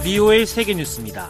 VOA 세계뉴스입니다.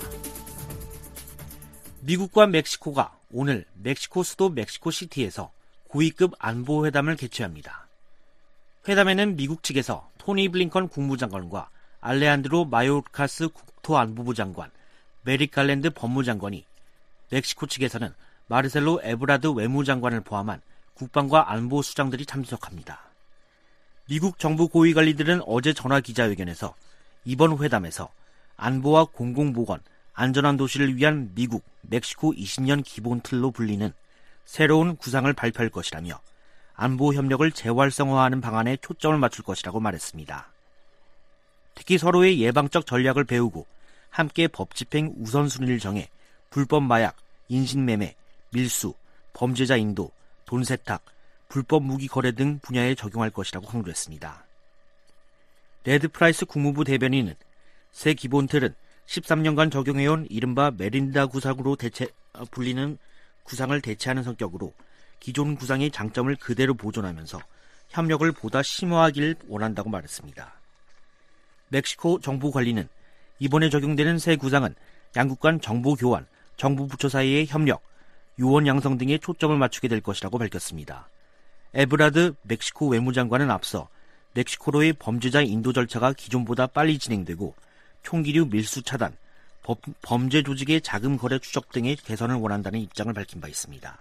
미국과 멕시코가 오늘 멕시코 수도 멕시코시티에서 고위급 안보회담을 개최합니다. 회담에는 미국 측에서 토니 블링컨 국무장관과 알레한드로 마요르카스 국토안보부 장관, 메릭 갈랜드 법무장관이, 멕시코 측에서는 마르셀로 에브라드 외무장관을 포함한 국방과 안보수장들이 참석합니다. 미국 정부 고위관리들은 어제 전화기자회견에서 이번 회담에서 안보와 공공보건, 안전한 도시를 위한 미국, 멕시코 20년 기본틀로 불리는 새로운 구상을 발표할 것이라며 안보 협력을 재활성화하는 방안에 초점을 맞출 것이라고 말했습니다. 특히 서로의 예방적 전략을 배우고 함께 법 집행 우선순위를 정해 불법 마약, 인신매매, 밀수, 범죄자 인도, 돈 세탁, 불법 무기 거래 등 분야에 적용할 것이라고 강조했습니다. 레드 프라이스 국무부 대변인은 새 기본틀은 13년간 적용해온 이른바 메린다 구상으로 불리는 구상을 대체하는 성격으로 기존 구상의 장점을 그대로 보존하면서 협력을 보다 심화하길 원한다고 말했습니다. 멕시코 정부 관리는 이번에 적용되는 새 구상은 양국 간 정보 교환, 정부 부처 사이의 협력, 요원 양성 등에 초점을 맞추게 될 것이라고 밝혔습니다. 에브라드 멕시코 외무장관은 앞서 멕시코로의 범죄자 인도 절차가 기존보다 빨리 진행되고 총기류 밀수 차단, 범죄 조직의 자금 거래 추적 등의 개선을 원한다는 입장을 밝힌 바 있습니다.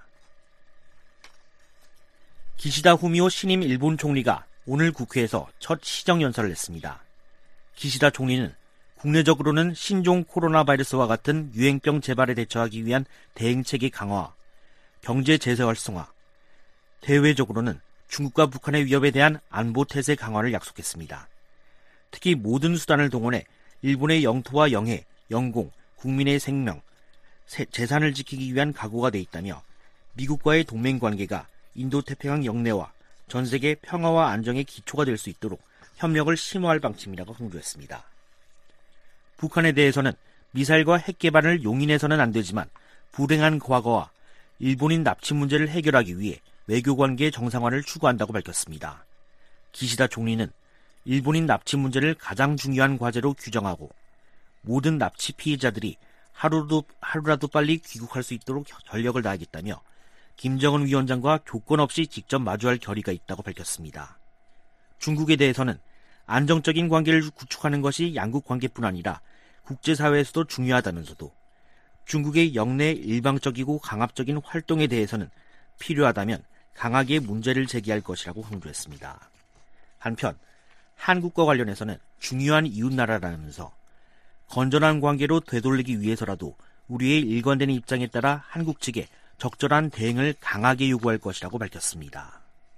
기시다 후미오 신임 일본 총리가 오늘 국회에서 첫 시정연설을 했습니다. 기시다 총리는 국내적으로는 신종 코로나 바이러스와 같은 유행병 재발에 대처하기 위한 대응체계 강화, 경제 재세 활성화, 대외적으로는 중국과 북한의 위협에 대한 안보 태세 강화를 약속했습니다. 특히 모든 수단을 동원해 일본의 영토와 영해, 영공, 국민의 생명, 재산을 지키기 위한 각오가 돼 있다며 미국과의 동맹관계가 인도태평양 영내와 전 세계 평화와 안정의 기초가 될 수 있도록 협력을 심화할 방침이라고 강조했습니다. 북한에 대해서는 미사일과 핵 개발을 용인해서는 안 되지만 불행한 과거와 일본인 납치 문제를 해결하기 위해 외교관계 정상화를 추구한다고 밝혔습니다. 기시다 총리는 일본인 납치 문제를 가장 중요한 과제로 규정하고 모든 납치 피해자들이 하루라도 빨리 귀국할 수 있도록 전력을 다하겠다며 김정은 위원장과 조건 없이 직접 마주할 결의가 있다고 밝혔습니다. 중국에 대해서는 안정적인 관계를 구축하는 것이 양국 관계뿐 아니라 국제사회에서도 중요하다면서도 중국의 영내 일방적이고 강압적인 활동에 대해서는 필요하다면 강하게 문제를 제기할 것이라고 강조했습니다. 한편 한국과 관련해서는 중요한 이웃나라라면서 건전한 관계로 되돌리기 위해서라도 우리의 일관된 입장에 따라 한국 측에 적절한 대응을 강하게 요구할 것이라고 밝혔습니다.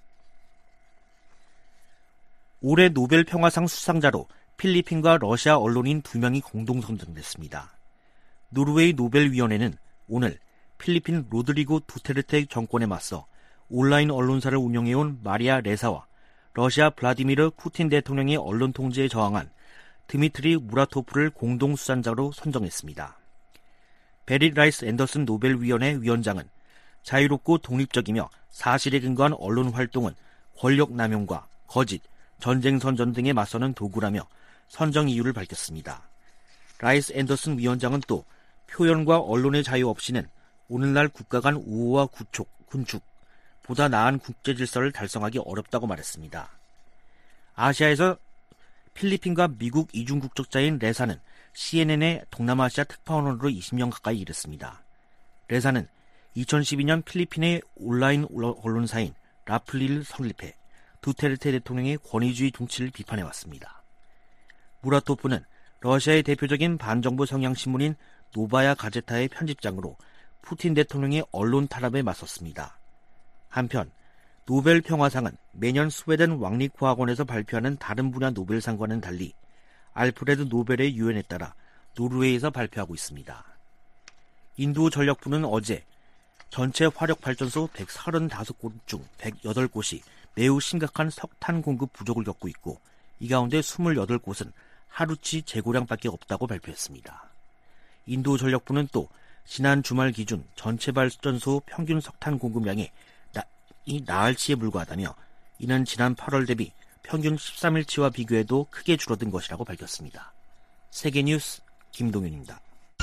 올해 노벨 평화상 수상자로 필리핀과 러시아 언론인 2명이 공동 선정됐습니다. 노르웨이 노벨위원회는 오늘 필리핀 로드리고 두테르테 정권에 맞서 온라인 언론사를 운영해온 마리아 레사와 러시아 블라디미르 푸틴 대통령의 언론 통제에 저항한 드미트리 무라토프를 공동 수상자로 선정했습니다. 베릿 라이스 앤더슨 노벨위원회 위원장은 자유롭고 독립적이며 사실에 근거한 언론 활동은 권력 남용과 거짓, 전쟁 선전 등에 맞서는 도구라며 선정 이유를 밝혔습니다. 라이스 앤더슨 위원장은 또 표현과 언론의 자유 없이는 오늘날 국가 간 우호와 군축, 보다 나은 국제 질서를 달성하기 어렵다고 말했습니다. 아시아에서 필리핀과 미국 이중 국적자인 레사는 CNN의 동남아시아 특파원으로 20년 가까이 일했습니다. 레사는 2012년 필리핀의 온라인 언론사인 라플리를 설립해 두테르테 대통령의 권위주의 정치를 비판해왔습니다. 무라토프는 러시아의 대표적인 반정부 성향신문인 노바야 가제타의 편집장으로 푸틴 대통령의 언론 탄압에 맞섰습니다. 한편 노벨 평화상은 매년 스웨덴 왕립과학원에서 발표하는 다른 분야 노벨상과는 달리 알프레드 노벨의 유엔에 따라 노르웨이에서 발표하고 있습니다. 인도 전력부는 어제 전체 화력발전소 135곳 중 108곳이 매우 심각한 석탄 공급 부족을 겪고 있고 이 가운데 28곳은 하루치 재고량밖에 없다고 발표했습니다. 인도 전력부는 또 지난 주말 기준 전체 발전소 평균 석탄 공급량이 나흘치에 불과하다며 이는 지난 8월 대비 평균 13일치와 비교해도 크게 줄어든 것이라고 밝혔습니다. 세계뉴스 김동윤입니다.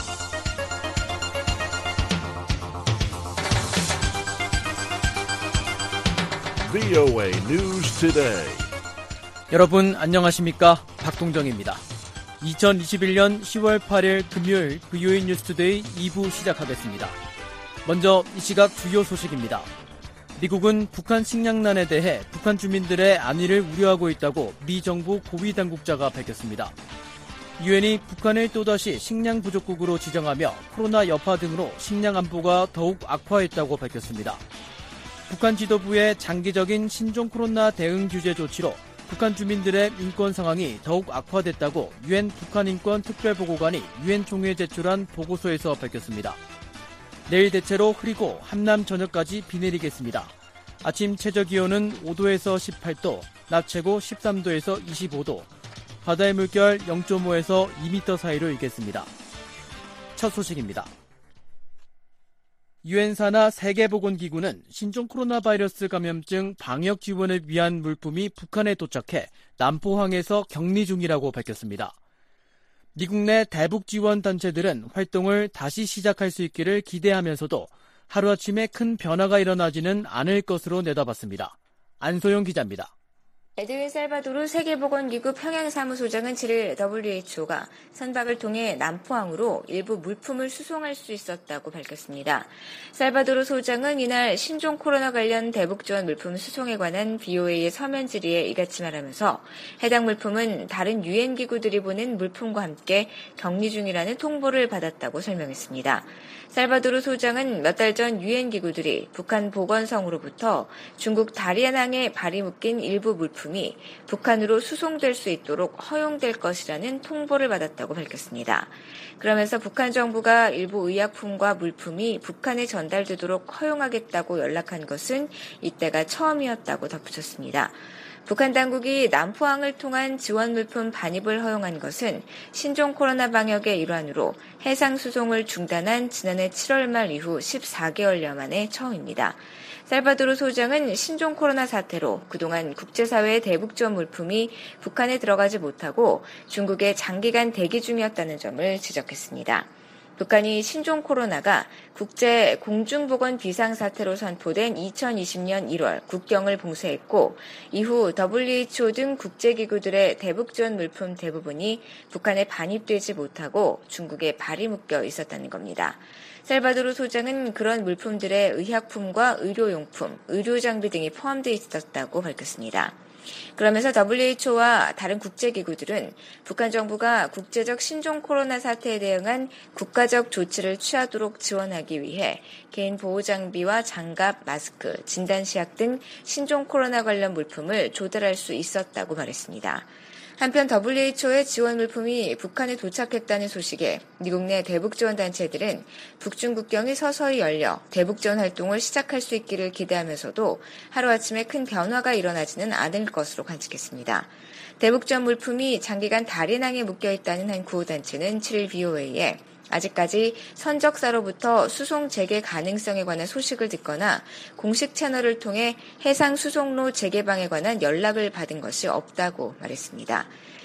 VOA News Today. 여러분 안녕하십니까? 박동정입니다. 2021년 10월 8일 금요일 VOA News Today 2부 시작하겠습니다. 먼저 이 시각 주요 소식입니다. 미국은 북한 식량난에 대해 북한 주민들의 안위를 우려하고 있다고 미 정부 고위 당국자가 밝혔습니다. 유엔이 북한을 또다시 식량 부족국으로 지정하며 코로나 여파 등으로 식량 안보가 더욱 악화했다고 밝혔습니다. 북한 지도부의 장기적인 신종 코로나 대응 규제 조치로 북한 주민들의 인권 상황이 더욱 악화됐다고 유엔 북한인권 특별보고관이 유엔 총회에 제출한 보고서에서 밝혔습니다. 내일 대체로 흐리고 한남 저녁까지 비 내리겠습니다. 아침 최저기온은 5도에서 18도, 낮 최고 13도에서 25도, 바다의 물결 0.5에서 2m 사이로 일겠습니다. 첫 소식입니다. 유엔 산하 세계보건기구는 신종 코로나 바이러스 감염증 방역 지원을 위한 물품이 북한에 도착해 남포항에서 격리 중이라고 밝혔습니다. 미국 내 대북 지원 단체들은 활동을 다시 시작할 수 있기를 기대하면서도 하루아침에 큰 변화가 일어나지는 않을 것으로 내다봤습니다. 안소영 기자입니다. 에드윈 살바도르 세계보건기구 평양사무소장은 7일 WHO가 선박을 통해 남포항으로 일부 물품을 수송할 수 있었다고 밝혔습니다. 살바도르 소장은 이날 신종 코로나 관련 대북 지원 물품 수송에 관한 BOA의 서면 질의에 이같이 말하면서 해당 물품은 다른 유엔 기구들이 보낸 물품과 함께 격리 중이라는 통보를 받았다고 설명했습니다. 살바도르 소장은 몇 달 전 유엔 기구들이 북한 보건성으로부터 중국 다리안항에 발이 묶인 일부 물품이 북한으로 수송될 수 있도록 허용될 것이라는 통보를 받았다고 밝혔습니다. 그러면서 북한 정부가 일부 의약품과 물품이 북한에 전달되도록 허용하겠다고 연락한 것은 이때가 처음이었다고 덧붙였습니다. 북한 당국이 남포항을 통한 지원 물품 반입을 허용한 것은 신종 코로나 방역의 일환으로 해상 수송을 중단한 지난해 7월 말 이후 14개월여 만에 처음입니다. 살바도르 소장은 신종 코로나 사태로 그동안 국제사회의 대북 지원 물품이 북한에 들어가지 못하고 중국에 장기간 대기 중이었다는 점을 지적했습니다. 북한이 신종 코로나가 국제 공중보건 비상사태로 선포된 2020년 1월 국경을 봉쇄했고 이후 WHO 등 국제기구들의 대북 지원 물품 대부분이 북한에 반입되지 못하고 중국에 발이 묶여 있었다는 겁니다. 살바도르 소장은 그런 물품들의 의약품과 의료용품, 의료장비 등이 포함되어 있었다고 밝혔습니다. 그러면서 WHO와 다른 국제기구들은 북한 정부가 국제적 신종 코로나 사태에 대응한 국가적 조치를 취하도록 지원하기 위해 개인 보호장비와 장갑, 마스크, 진단시약 등 신종 코로나 관련 물품을 조달할 수 있었다고 말했습니다. 한편 WHO의 지원 물품이 북한에 도착했다는 소식에 미국 내 대북 지원 단체들은 북중 국경이 서서히 열려 대북 지원 활동을 시작할 수 있기를 기대하면서도 하루아침에 큰 변화가 일어나지는 않을 것으로 관측했습니다. 대북 지원 물품이 장기간 다리낭에 묶여있다는 한 구호단체는 7일 BOA에 아직까지 선적사로부터 수송 재개 가능성에 관한 소식을 듣거나 공식 채널을 통해 해상 수송로 재개방에 관한 연락을 받은 것이 없다고 말했습니다.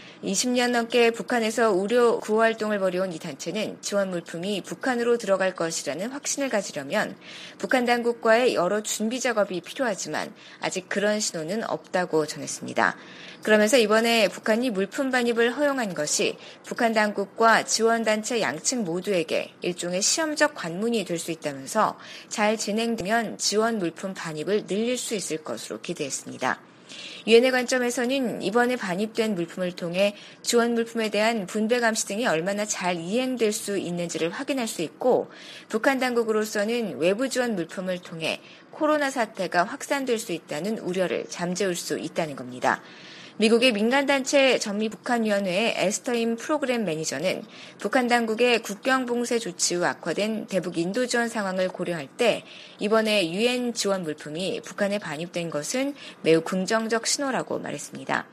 20년 넘게 북한에서 우려 구호 활동을 벌여온 이 단체는 지원 물품이 북한으로 들어갈 것이라는 확신을 가지려면 북한 당국과의 여러 준비 작업이 필요하지만 아직 그런 신호는 없다고 전했습니다. 그러면서 이번에 북한이 물품 반입을 허용한 것이 북한 당국과 지원단체 양측 모두에게 일종의 시험적 관문이 될 수 있다면서 잘 진행되면 지원 물품 반입을 늘릴 수 있을 것으로 기대했습니다. 유엔의 관점에서는 이번에 반입된 물품을 통해 지원 물품에 대한 분배 감시 등이 얼마나 잘 이행될 수 있는지를 확인할 수 있고 북한 당국으로서는 외부 지원 물품을 통해 코로나 사태가 확산될 수 있다는 우려를 잠재울 수 있다는 겁니다. 미국의 민간단체 전미북한위원회의 에스터임 프로그램 매니저는 북한 당국의 국경 봉쇄 조치 후 악화된 대북 인도 지원 상황을 고려할 때 이번에 유엔 지원 물품이 북한에 반입된 것은 매우 긍정적 신호라고 말했습니다.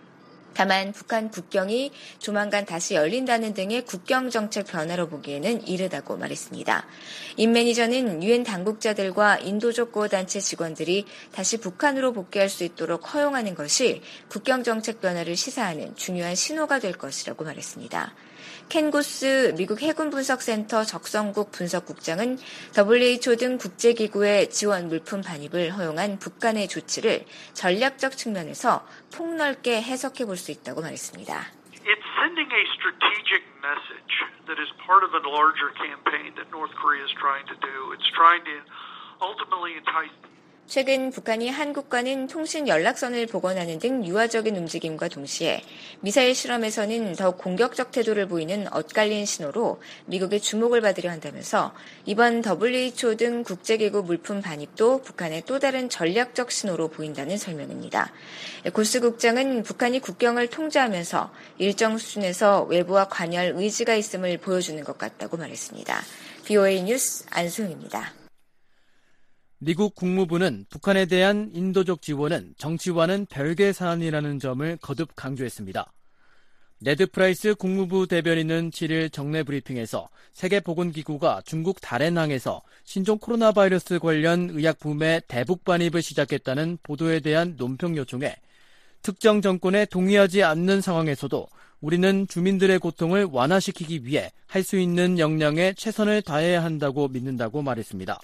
다만 북한 국경이 조만간 다시 열린다는 등의 국경정책 변화로 보기에는 이르다고 말했습니다. 임 매니저는 유엔 당국자들과 인도적 구호단체 직원들이 다시 북한으로 복귀할 수 있도록 허용하는 것이 국경정책 변화를 시사하는 중요한 신호가 될 것이라고 말했습니다. 켄 고스 미국 해군 분석센터 적성국 분석국장은 WHO 등 국제기구의 지원 물품 반입을 허용한 북한의 조치를 전략적 측면에서 폭넓게 해석해 볼 수 있다고 말했습니다. It's sending a strategic message that is part of a larger campaign that North Korea is trying to do. It's trying to ultimately entice. 최근 북한이 한국과는 통신 연락선을 복원하는 등 유화적인 움직임과 동시에 미사일 실험에서는 더욱 공격적 태도를 보이는 엇갈린 신호로 미국의 주목을 받으려 한다면서 이번 WHO 등 국제기구 물품 반입도 북한의 또 다른 전략적 신호로 보인다는 설명입니다. 고스 국장은 북한이 국경을 통제하면서 일정 수준에서 외부와 관여할 의지가 있음을 보여주는 것 같다고 말했습니다. BOA 뉴스 안수영입니다. 미국 국무부는 북한에 대한 인도적 지원은 정치와는 별개 사안이라는 점을 거듭 강조했습니다. 네드 프라이스 국무부 대변인은 7일 정례 브리핑에서 세계보건기구가 중국 다롄항에서 신종 코로나 바이러스 관련 의약품의 대북 반입을 시작했다는 보도에 대한 논평 요청에 특정 정권에 동의하지 않는 상황에서도 우리는 주민들의 고통을 완화시키기 위해 할 수 있는 역량에 최선을 다해야 한다고 믿는다고 말했습니다.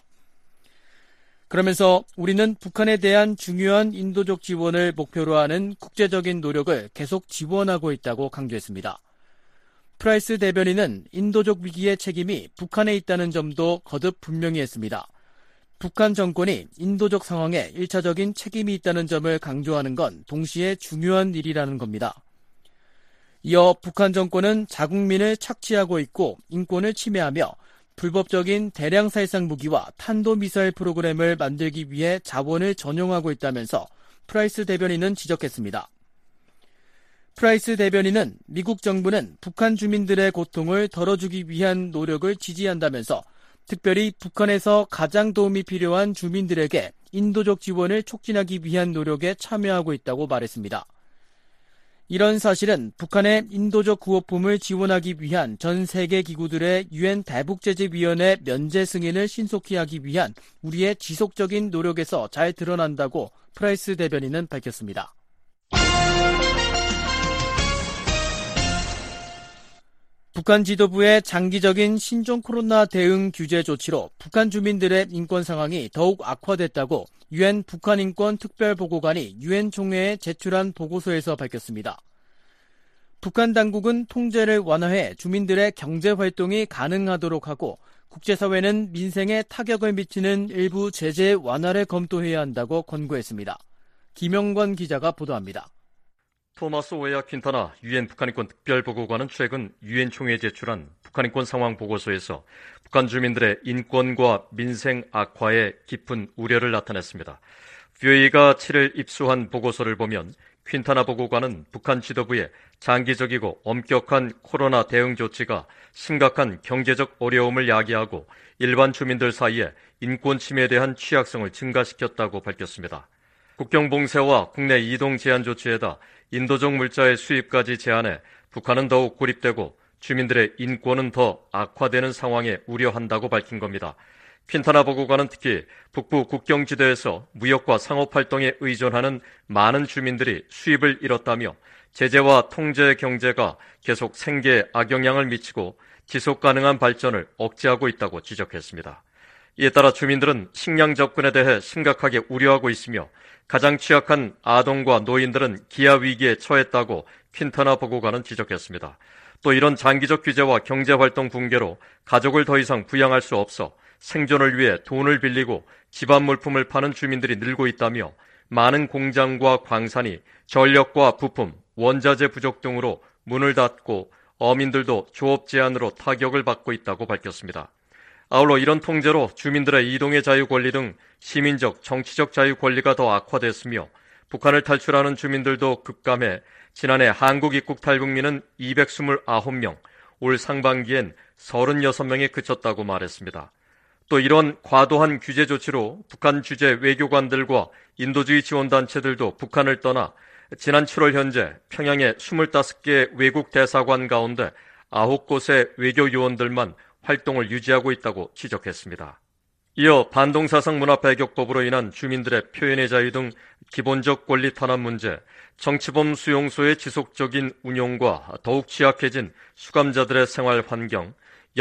그러면서 우리는 북한에 대한 중요한 인도적 지원을 목표로 하는 국제적인 노력을 계속 지원하고 있다고 강조했습니다. 프라이스 대변인은 인도적 위기의 책임이 북한에 있다는 점도 거듭 분명히 했습니다. 북한 정권이 인도적 상황에 1차적인 책임이 있다는 점을 강조하는 건 동시에 중요한 일이라는 겁니다. 이어 북한 정권은 자국민을 착취하고 있고 인권을 침해하며 불법적인 대량 살상 무기와 탄도미사일 프로그램을 만들기 위해 자원을 전용하고 있다면서 프라이스 대변인은 지적했습니다. 프라이스 대변인은 미국 정부는 북한 주민들의 고통을 덜어주기 위한 노력을 지지한다면서 특별히 북한에서 가장 도움이 필요한 주민들에게 인도적 지원을 촉진하기 위한 노력에 참여하고 있다고 말했습니다. 이런 사실은 북한의 인도적 구호품을 지원하기 위한 전 세계 기구들의 유엔 대북제재위원회 면제 승인을 신속히 하기 위한 우리의 지속적인 노력에서 잘 드러난다고 프라이스 대변인은 밝혔습니다. 북한 지도부의 장기적인 신종 코로나 대응 규제 조치로 북한 주민들의 인권 상황이 더욱 악화됐다고 유엔 북한인권 특별보고관이 유엔 총회에 제출한 보고서에서 밝혔습니다. 북한 당국은 통제를 완화해 주민들의 경제활동이 가능하도록 하고 국제사회는 민생에 타격을 미치는 일부 제재 완화를 검토해야 한다고 권고했습니다. 김영권 기자가 보도합니다. 토마스 오야 퀸타나 유엔 북한인권 특별보고관은 최근 유엔 총회에 제출한 북한인권 상황 보고서에서 북한 주민들의 인권과 민생 악화에 깊은 우려를 나타냈습니다. VOA가 7일 입수한 보고서를 보면 퀸타나 보고관은 북한 지도부의 장기적이고 엄격한 코로나 대응 조치가 심각한 경제적 어려움을 야기하고 일반 주민들 사이에 인권 침해에 대한 취약성을 증가시켰다고 밝혔습니다. 국경 봉쇄와 국내 이동 제한 조치에다 인도적 물자의 수입까지 제한해 북한은 더욱 고립되고 주민들의 인권은 더 악화되는 상황에 우려한다고 밝힌 겁니다. 퀸타나 보고관은 특히 북부 국경지대에서 무역과 상업활동에 의존하는 많은 주민들이 수입을 잃었다며 제재와 통제 경제가 계속 생계에 악영향을 미치고 지속가능한 발전을 억제하고 있다고 지적했습니다. 이에 따라 주민들은 식량 접근에 대해 심각하게 우려하고 있으며 가장 취약한 아동과 노인들은 기아위기에 처했다고 퀸타나 보고관은 지적했습니다. 또 이런 장기적 규제와 경제활동 붕괴로 가족을 더 이상 부양할 수 없어 생존을 위해 돈을 빌리고 집안 물품을 파는 주민들이 늘고 있다며 많은 공장과 광산이 전력과 부품, 원자재 부족 등으로 문을 닫고 어민들도 조업 제한으로 타격을 받고 있다고 밝혔습니다. 아울러 이런 통제로 주민들의 이동의 자유 권리 등 시민적, 정치적 자유 권리가 더 악화됐으며 북한을 탈출하는 주민들도 급감해 지난해 한국 입국 탈북민은 229명, 올 상반기엔 36명에 그쳤다고 말했습니다. 또 이런 과도한 규제 조치로 북한 주재 외교관들과 인도주의 지원단체들도 북한을 떠나 지난 7월 현재 평양의 25개의 외국 대사관 가운데 9곳의 외교요원들만 활동을 유지하고 있다고 지적했습니다. 이어 반동사상 문화 배격법으로 인한 주민들의 표현의 자유 등 기본적 권리 탄압 문제, 정치범 수용소의 지속적인 운용과 더욱 취약해진 수감자들의 생활 환경,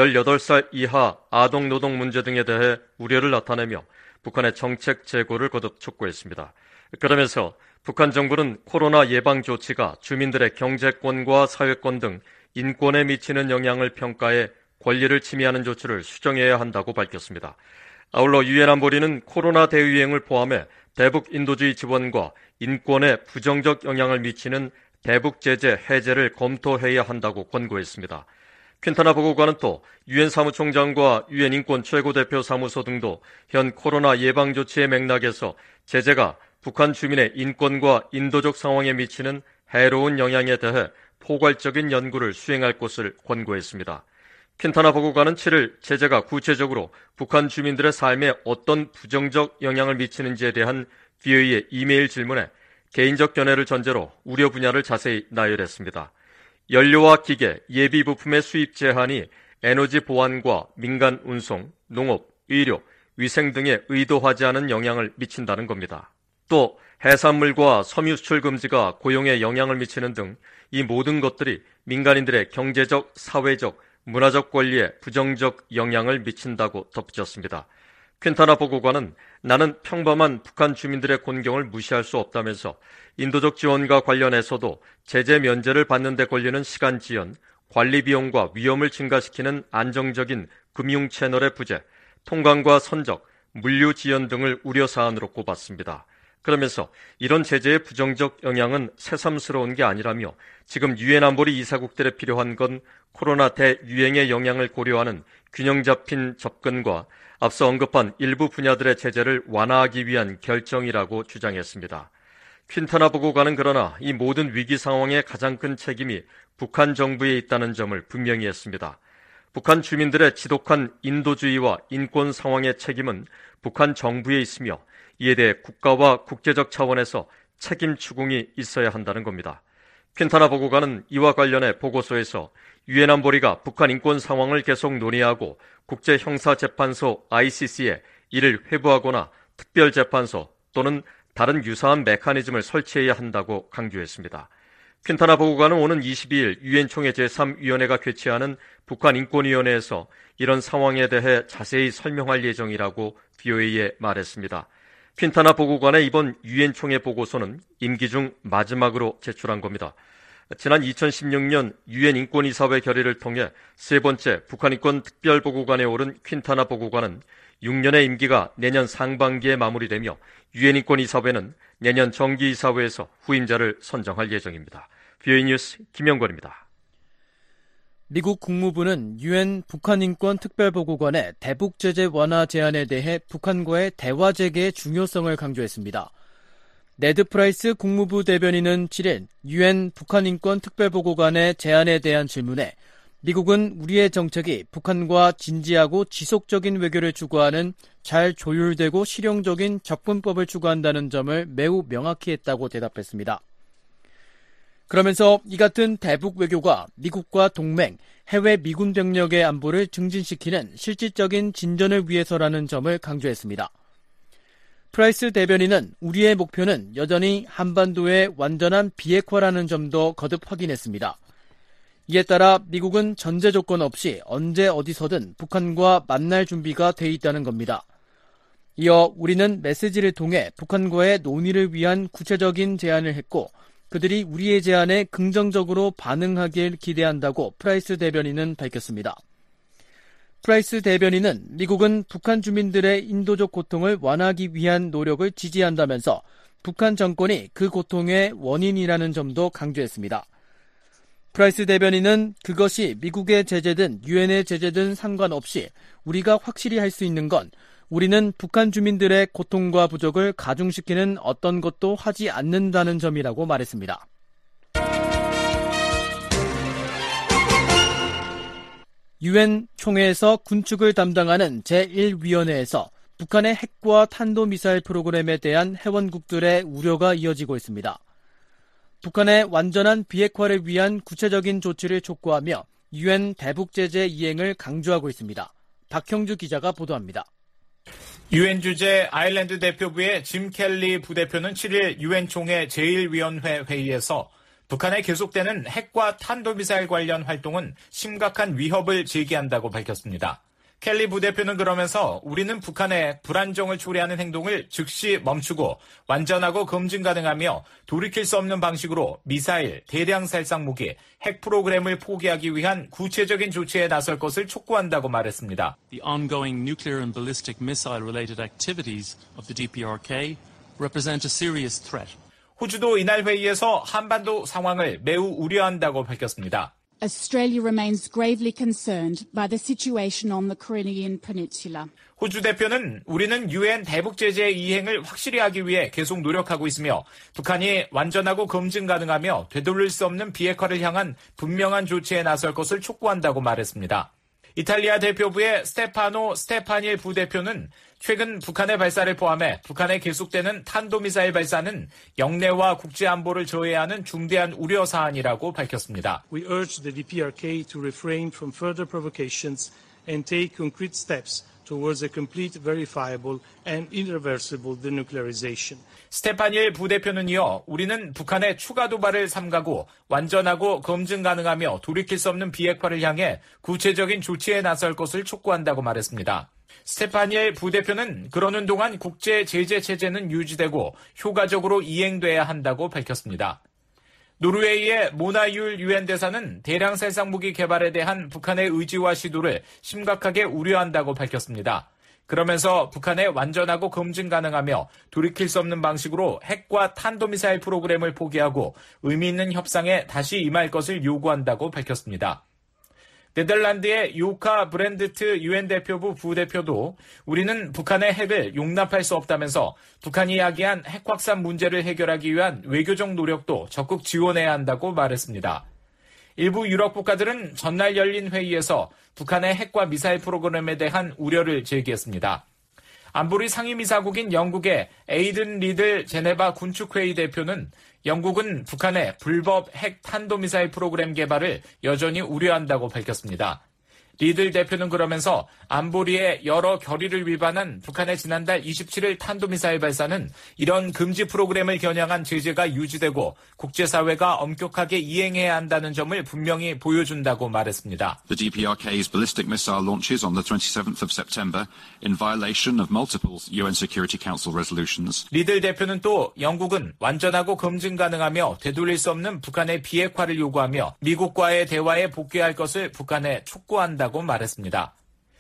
18살 이하 아동노동 문제 등에 대해 우려를 나타내며 북한의 정책 재고를 거듭 촉구했습니다. 그러면서 북한 정부는 코로나 예방 조치가 주민들의 경제권과 사회권 등 인권에 미치는 영향을 평가해 권리를 침해하는 조치를 수정해야 한다고 밝혔습니다. 아울러 유엔 안보리는 코로나 대유행을 포함해 대북 인도주의 지원과 인권에 부정적 영향을 미치는 대북 제재 해제를 검토해야 한다고 권고했습니다. 퀸타나 보고관은 또 유엔 사무총장과 유엔 인권 최고대표 사무소 등도 현 코로나 예방 조치의 맥락에서 제재가 북한 주민의 인권과 인도적 상황에 미치는 해로운 영향에 대해 포괄적인 연구를 수행할 것을 권고했습니다. 퀸타나 보고관은 7일 제재가 구체적으로 북한 주민들의 삶에 어떤 부정적 영향을 미치는지에 대한 VOA의 이메일 질문에 개인적 견해를 전제로 우려 분야를 자세히 나열했습니다. 연료와 기계, 예비 부품의 수입 제한이 에너지 보안과 민간 운송, 농업, 의료, 위생 등에 의도하지 않은 영향을 미친다는 겁니다. 또 해산물과 섬유 수출 금지가 고용에 영향을 미치는 등 이 모든 것들이 민간인들의 경제적, 사회적, 문화적 권리에 부정적 영향을 미친다고 덧붙였습니다. 퀸타나 보고관은 나는 평범한 북한 주민들의 곤경을 무시할 수 없다면서 인도적 지원과 관련해서도 제재 면제를 받는 데 걸리는 시간 지연, 관리 비용과 위험을 증가시키는 안정적인 금융 채널의 부재, 통관과 선적, 물류 지연 등을 우려사안으로 꼽았습니다. 그러면서 이런 제재의 부정적 영향은 새삼스러운 게 아니라며 지금 유엔 안보리 이사국들에 필요한 건 코로나 대유행의 영향을 고려하는 균형 잡힌 접근과 앞서 언급한 일부 분야들의 제재를 완화하기 위한 결정이라고 주장했습니다. 퀸타나 보고관은 그러나 이 모든 위기 상황의 가장 큰 책임이 북한 정부에 있다는 점을 분명히 했습니다. 북한 주민들의 지독한 인도주의와 인권 상황의 책임은 북한 정부에 있으며 이에 대해 국가와 국제적 차원에서 책임 추궁이 있어야 한다는 겁니다. 퀸타나 보고관은 이와 관련해 보고서에서 유엔 안보리가 북한 인권 상황을 계속 논의하고 국제형사재판소 ICC에 이를 회부하거나 특별재판소 또는 다른 유사한 메커니즘을 설치해야 한다고 강조했습니다. 퀸타나 보고관은 오는 22일 유엔 총회 제3위원회가 개최하는 북한 인권위원회에서 이런 상황에 대해 자세히 설명할 예정이라고 VOA에 말했습니다. 퀸타나 보고관의 이번 유엔 총회 보고서는 임기 중 마지막으로 제출한 겁니다. 지난 2016년 유엔 인권이사회 결의를 통해 세 번째 북한 인권 특별보고관에 오른 퀸타나 보고관은 6년의 임기가 내년 상반기에 마무리되며 유엔 인권이사회는 내년 정기이사회에서 후임자를 선정할 예정입니다. VOA 뉴스 김영권입니다. 미국 국무부는 유엔 북한 인권 특별보고관의 대북 제재 완화 제안에 대해 북한과의 대화 재개의 중요성을 강조했습니다. 네드 프라이스 국무부 대변인은 7일 유엔 북한 인권 특별보고관의 제안에 대한 질문에 미국은 우리의 정책이 북한과 진지하고 지속적인 외교를 추구하는 잘 조율되고 실용적인 접근법을 추구한다는 점을 매우 명확히 했다고 대답했습니다. 그러면서 이 같은 대북 외교가 미국과 동맹, 해외 미군 병력의 안보를 증진시키는 실질적인 진전을 위해서라는 점을 강조했습니다. 프라이스 대변인은 우리의 목표는 여전히 한반도의 완전한 비핵화라는 점도 거듭 확인했습니다. 이에 따라 미국은 전제 조건 없이 언제 어디서든 북한과 만날 준비가 돼 있다는 겁니다. 이어 우리는 메시지를 통해 북한과의 논의를 위한 구체적인 제안을 했고 그들이 우리의 제안에 긍정적으로 반응하길 기대한다고 프라이스 대변인은 밝혔습니다. 프라이스 대변인은 미국은 북한 주민들의 인도적 고통을 완화하기 위한 노력을 지지한다면서 북한 정권이 그 고통의 원인이라는 점도 강조했습니다. 프라이스 대변인은 그것이 미국의 제재든 유엔의 제재든 상관없이 우리가 확실히 할 수 있는 건 우리는 북한 주민들의 고통과 부족을 가중시키는 어떤 것도 하지 않는다는 점이라고 말했습니다. 유엔 총회에서 군축을 담당하는 제1위원회에서 북한의 핵과 탄도미사일 프로그램에 대한 회원국들의 우려가 이어지고 있습니다. 북한의 완전한 비핵화를 위한 구체적인 조치를 촉구하며 유엔 대북 제재 이행을 강조하고 있습니다. 박형주 기자가 보도합니다. 유엔 주재 아일랜드 대표부의 짐 켈리 부대표는 7일 유엔 총회 제1위원회 회의에서 북한의 계속되는 핵과 탄도미사일 관련 활동은 심각한 위협을 제기한다고 밝혔습니다. 켈리 부대표는 그러면서 우리는 북한의 불안정을 초래하는 행동을 즉시 멈추고 완전하고 검증 가능하며 돌이킬 수 없는 방식으로 미사일, 대량 살상 무기, 핵 프로그램을 포기하기 위한 구체적인 조치에 나설 것을 촉구한다고 말했습니다. The ongoing nuclear and ballistic missile related activities of the DPRK represent a serious threat. 호주도 이날 회의에서 한반도 상황을 매우 우려한다고 밝혔습니다. Australia remains gravely concerned by the situation on the Korean Peninsula. 호주 대표는 우리는 유엔 대북 제재 이행을 확실히 하기 위해 계속 노력하고 있으며 북한이 완전하고 검증 가능하며 되돌릴 수 없는 비핵화를 향한 분명한 조치에 나설 것을 촉구한다고 말했습니다. 이탈리아 대표부의 스테파노 스테파닐 부대표는 최근 북한의 발사를 포함해 북한의 계속되는 탄도미사일 발사는 영내와 국제안보를 저해하는 중대한 우려 사안이라고 밝혔습니다. We urge the DPRK to refrain from further provocations and take concrete steps towards a complete, verifiable and irreversible denuclearization. 스테파닐 부대표는 이어 우리는 북한의 추가 도발을 삼가고 완전하고 검증 가능하며 돌이킬 수 없는 비핵화를 향해 구체적인 조치에 나설 것을 촉구한다고 말했습니다. 스테파닐 부대표는 그러는 동안 국제 제재 체제는 유지되고 효과적으로 이행돼야 한다고 밝혔습니다. 노르웨이의 모나율 유엔 대사는 대량 살상 무기 개발에 대한 북한의 의지와 시도를 심각하게 우려한다고 밝혔습니다. 그러면서 북한의 완전하고 검증 가능하며 돌이킬 수 없는 방식으로 핵과 탄도미사일 프로그램을 포기하고 의미 있는 협상에 다시 임할 것을 요구한다고 밝혔습니다. 네덜란드의 요카 브랜드트 유엔 대표부 부대표도 우리는 북한의 핵을 용납할 수 없다면서 북한이 야기한 핵 확산 문제를 해결하기 위한 외교적 노력도 적극 지원해야 한다고 말했습니다. 일부 유럽 국가들은 전날 열린 회의에서 북한의 핵과 미사일 프로그램에 대한 우려를 제기했습니다. 안보리 상임이사국인 영국의 에이든 리들 제네바 군축회의 대표는 영국은 북한의 불법 핵 탄도미사일 프로그램 개발을 여전히 우려한다고 밝혔습니다. 리들 대표는 그러면서 안보리의 여러 결의를 위반한 북한의 지난달 27일 탄도미사일 발사는 이런 금지 프로그램을 겨냥한 제재가 유지되고 국제사회가 엄격하게 이행해야 한다는 점을 분명히 보여준다고 말했습니다. The DPRK's ballistic missile launches on the 27th of September in violation of multiple UN Security Council resolutions. 리들 대표는 또 영국은 완전하고 검증 가능하며 되돌릴 수 없는 북한의 비핵화를 요구하며 미국과의 대화에 복귀할 것을 북한에 촉구한다 고 말했습니다.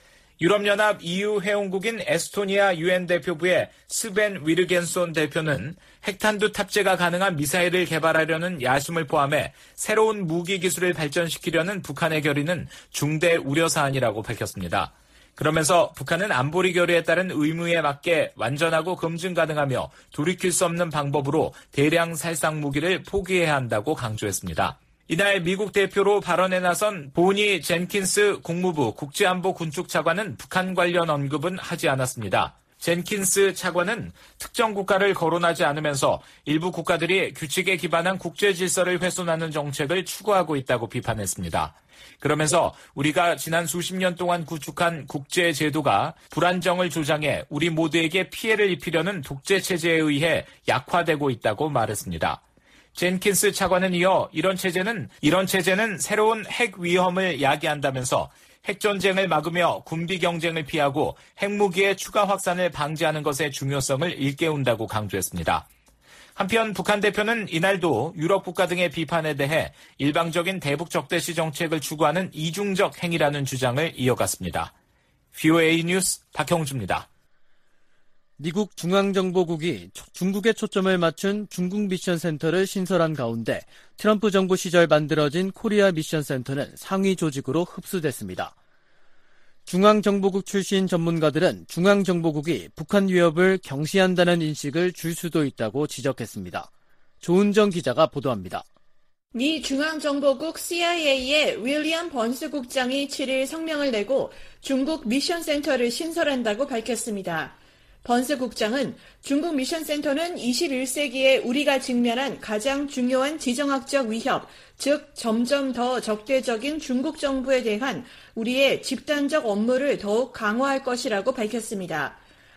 유럽연합 EU 회원국인 에스토니아 유엔 대표부의 스벤 위르겐손 대표는 핵탄두 탑재가 가능한 미사일을 개발하려는 야심을 포함해 새로운 무기 기술을 발전시키려는 북한의 결의는 중대 우려사안이라고 밝혔습니다. 그러면서 북한은 안보리 결의에 따른 의무에 맞게 완전하고 검증 가능하며 돌이킬 수 없는 방법으로 대량 살상 무기를 포기해야 한다고 강조했습니다. 이날 미국 대표로 발언에 나선 보니 젠킨스 국무부 국제안보 군축 차관은 북한 관련 언급은 하지 않았습니다. 젠킨스 차관은 특정 국가를 거론하지 않으면서 일부 국가들이 규칙에 기반한 국제 질서를 훼손하는 정책을 추구하고 있다고 비판했습니다. 그러면서 우리가 지난 수십 년 동안 구축한 국제 제도가 불안정을 조장해 우리 모두에게 피해를 입히려는 독재 체제에 의해 약화되고 있다고 말했습니다. 젠킨스 차관은 이어 이런 체제는 새로운 핵 위험을 야기한다면서 핵전쟁을 막으며 군비 경쟁을 피하고 핵무기의 추가 확산을 방지하는 것의 중요성을 일깨운다고 강조했습니다. 한편 북한 대표는 이날도 유럽 국가 등의 비판에 대해 일방적인 대북 적대시 정책을 추구하는 이중적 행위라는 주장을 이어갔습니다. VOA 뉴스 박형주입니다. 미국 중앙정보국이 중국에 초점을 맞춘 중국 미션 센터를 신설한 가운데 트럼프 정부 시절 만들어진 코리아 미션 센터는 상위 조직으로 흡수됐습니다. 중앙정보국 출신 전문가들은 중앙정보국이 북한 위협을 경시한다는 인식을 줄 수도 있다고 지적했습니다. 조은정 기자가 보도합니다. 미 중앙정보국 CIA의 윌리엄 번스 국장이 7일 성명을 내고 중국 미션 센터를 신설한다고 밝혔습니다. 번스 국장은 중국 미션센터는 21세기에 우리가 직면한 가장 중요한 지정학적 위협, 즉 점점 더 적대적인 중국 정부에 대한 우리의 집단적 업무를 더욱 강화할 것이라고 밝혔습니다.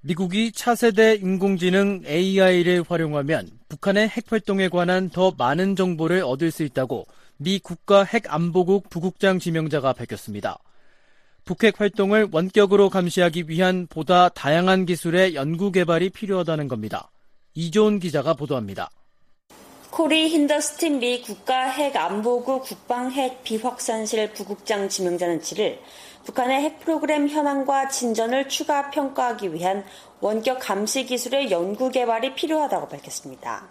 미국이 차세대 인공지능 AI를 활용하면 북한의 핵활동에 관한 더 많은 정보를 얻을 수 있다고 미 국가핵안보국 부국장 지명자가 밝혔습니다. 북핵 활동을 원격으로 감시하기 위한 보다 다양한 기술의 연구 개발이 필요하다는 겁니다. 이조은 기자가 보도합니다. 코리 힌더스틴 미 국가핵안보국 국방핵 비확산실 부국장 지명자는 7일 북한의 핵 프로그램 현황과 진전을 추가 평가하기 위한 원격 감시 기술의 연구 개발이 필요하다고 밝혔습니다.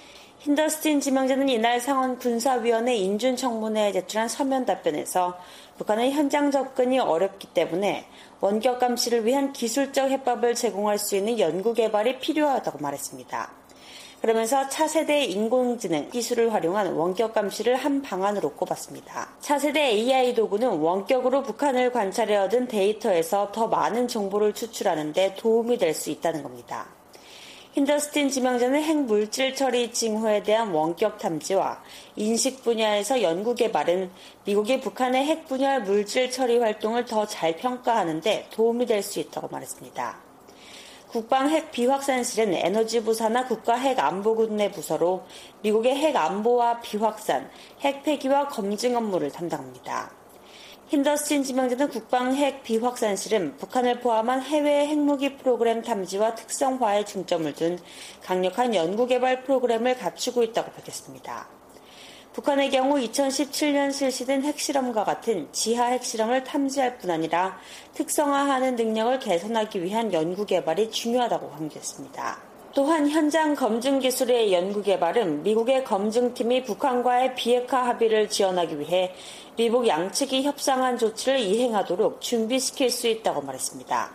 힌더스틴 지명자는 이날 상원 군사위원회 인준청문회에 제출한 서면 답변에서 북한의 현장 접근이 어렵기 때문에 원격 감시를 위한 기술적 해법을 제공할 수 있는 연구 개발이 필요하다고 말했습니다. 그러면서 차세대 인공지능 기술을 활용한 원격 감시를 한 방안으로 꼽았습니다. 차세대 AI 도구는 원격으로 북한을 관찰해 얻은 데이터에서 더 많은 정보를 추출하는 데 도움이 될 수 있다는 겁니다. 힌더스틴 지명자는 핵물질 처리 징후에 대한 원격 탐지와 인식 분야에서 연구 개발은 미국이 북한의 핵 분야 물질 처리 활동을 더 잘 평가하는 데 도움이 될 수 있다고 말했습니다. 국방핵 비확산실은 에너지부 산하 국가핵안보군 내 부서로 미국의 핵안보와 비확산, 핵폐기와 검증 업무를 담당합니다. 힌더스틴 지명자는 국방핵 비확산실은 북한을 포함한 해외 핵무기 프로그램 탐지와 특성화에 중점을 둔 강력한 연구개발 프로그램을 갖추고 있다고 밝혔습니다. 북한의 경우 2017년 실시된 핵실험과 같은 지하 핵실험을 탐지할 뿐 아니라 특성화하는 능력을 개선하기 위한 연구개발이 중요하다고 강조했습니다. 또한 현장 검증 기술의 연구개발은 미국의 검증팀이 북한과의 비핵화 합의를 지원하기 위해 미국 양측이 협상한 조치를 이행하도록 준비시킬 수 있다고 말했습니다.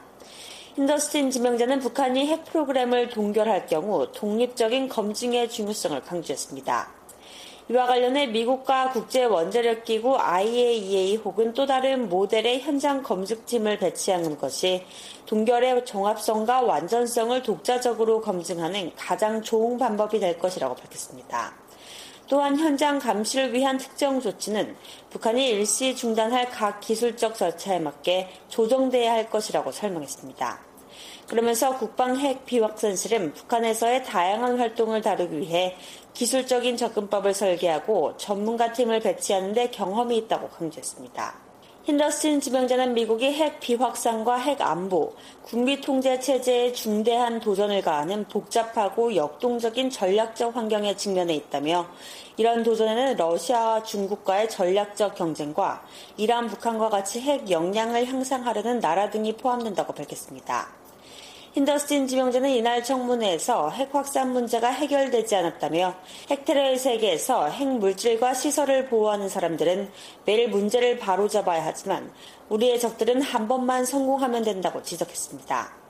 힌더스틴 지명자는 북한이 핵 프로그램을 동결할 경우 독립적인 검증의 중요성을 강조했습니다. 이와 관련해 미국과 국제원자력기구 IAEA 혹은 또 다른 모델의 현장 검증팀을 배치하는 것이 동결의 종합성과 완전성을 독자적으로 검증하는 가장 좋은 방법이 될 것이라고 밝혔습니다. 또한 현장 감시를 위한 특정 조치는 북한이 일시 중단할 각 기술적 절차에 맞게 조정돼야 할 것이라고 설명했습니다. 그러면서 국방핵 비확산실은 북한에서의 다양한 활동을 다루기 위해 기술적인 접근법을 설계하고 전문가팀을 배치하는 데 경험이 있다고 강조했습니다. 힌더스틴 지명자는 미국이 핵 비확산과 핵 안보, 국미 통제 체제에 중대한 도전을 가하는 복잡하고 역동적인 전략적 환경에 직면해 있다며 이런 도전에는 러시아와 중국과의 전략적 경쟁과 이란, 북한과 같이 핵 역량을 향상하려는 나라 등이 포함된다고 밝혔습니다. 힌더스틴 지명자는 이날 청문회에서 핵 확산 문제가 해결되지 않았다며 핵테러의 세계에서 핵물질과 시설을 보호하는 사람들은 매일 문제를 바로잡아야 하지만 우리의 적들은 한 번만 성공하면 된다고 지적했습니다.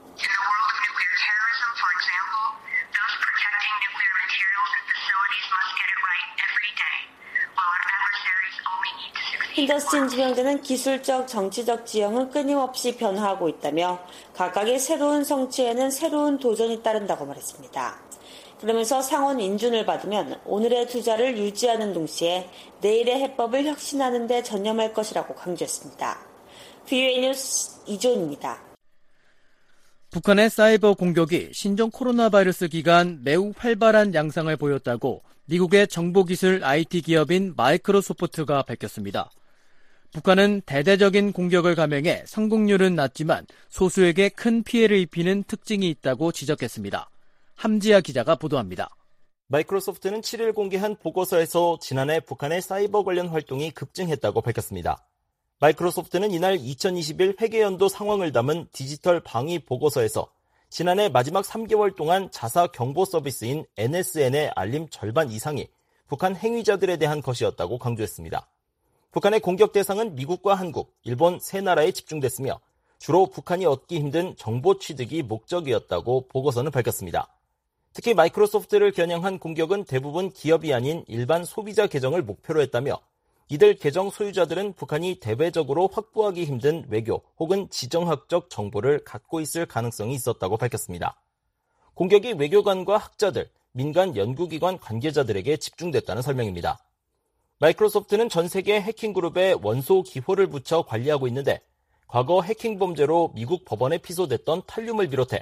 힌더스틴 지명자는 기술적, 정치적 지형은 끊임없이 변화하고 있다며 각각의 새로운 성취에는 새로운 도전이 따른다고 말했습니다. 그러면서 상원 인준을 받으면 오늘의 투자를 유지하는 동시에 내일의 해법을 혁신하는 데 전념할 것이라고 강조했습니다. VOA 뉴스 이조은입니다. 북한의 사이버 공격이 신종 코로나 바이러스 기간 매우 활발한 양상을 보였다고 미국의 정보기술 IT 기업인 마이크로소프트가 밝혔습니다. 북한은 대대적인 공격을 감행해 성공률은 낮지만 소수에게 큰 피해를 입히는 특징이 있다고 지적했습니다. 함지아 기자가 보도합니다. 마이크로소프트는 7일 공개한 보고서에서 지난해 북한의 사이버 관련 활동이 급증했다고 밝혔습니다. 마이크로소프트는 이날 2021 회계연도 상황을 담은 디지털 방위 보고서에서 지난해 마지막 3개월 동안 자사 경보 서비스인 NSN의 알림 절반 이상이 북한 행위자들에 대한 것이었다고 강조했습니다. 북한의 공격 대상은 미국과 한국, 일본 세 나라에 집중됐으며 주로 북한이 얻기 힘든 정보 취득이 목적이었다고 보고서는 밝혔습니다. 특히 마이크로소프트를 겨냥한 공격은 대부분 기업이 아닌 일반 소비자 계정을 목표로 했다며 이들 계정 소유자들은 북한이 대외적으로 확보하기 힘든 외교 혹은 지정학적 정보를 갖고 있을 가능성이 있었다고 밝혔습니다. 공격이 외교관과 학자들, 민간 연구기관 관계자들에게 집중됐다는 설명입니다. 마이크로소프트는 전 세계 해킹 그룹에 원소 기호를 붙여 관리하고 있는데 과거 해킹 범죄로 미국 법원에 피소됐던 탈륨을 비롯해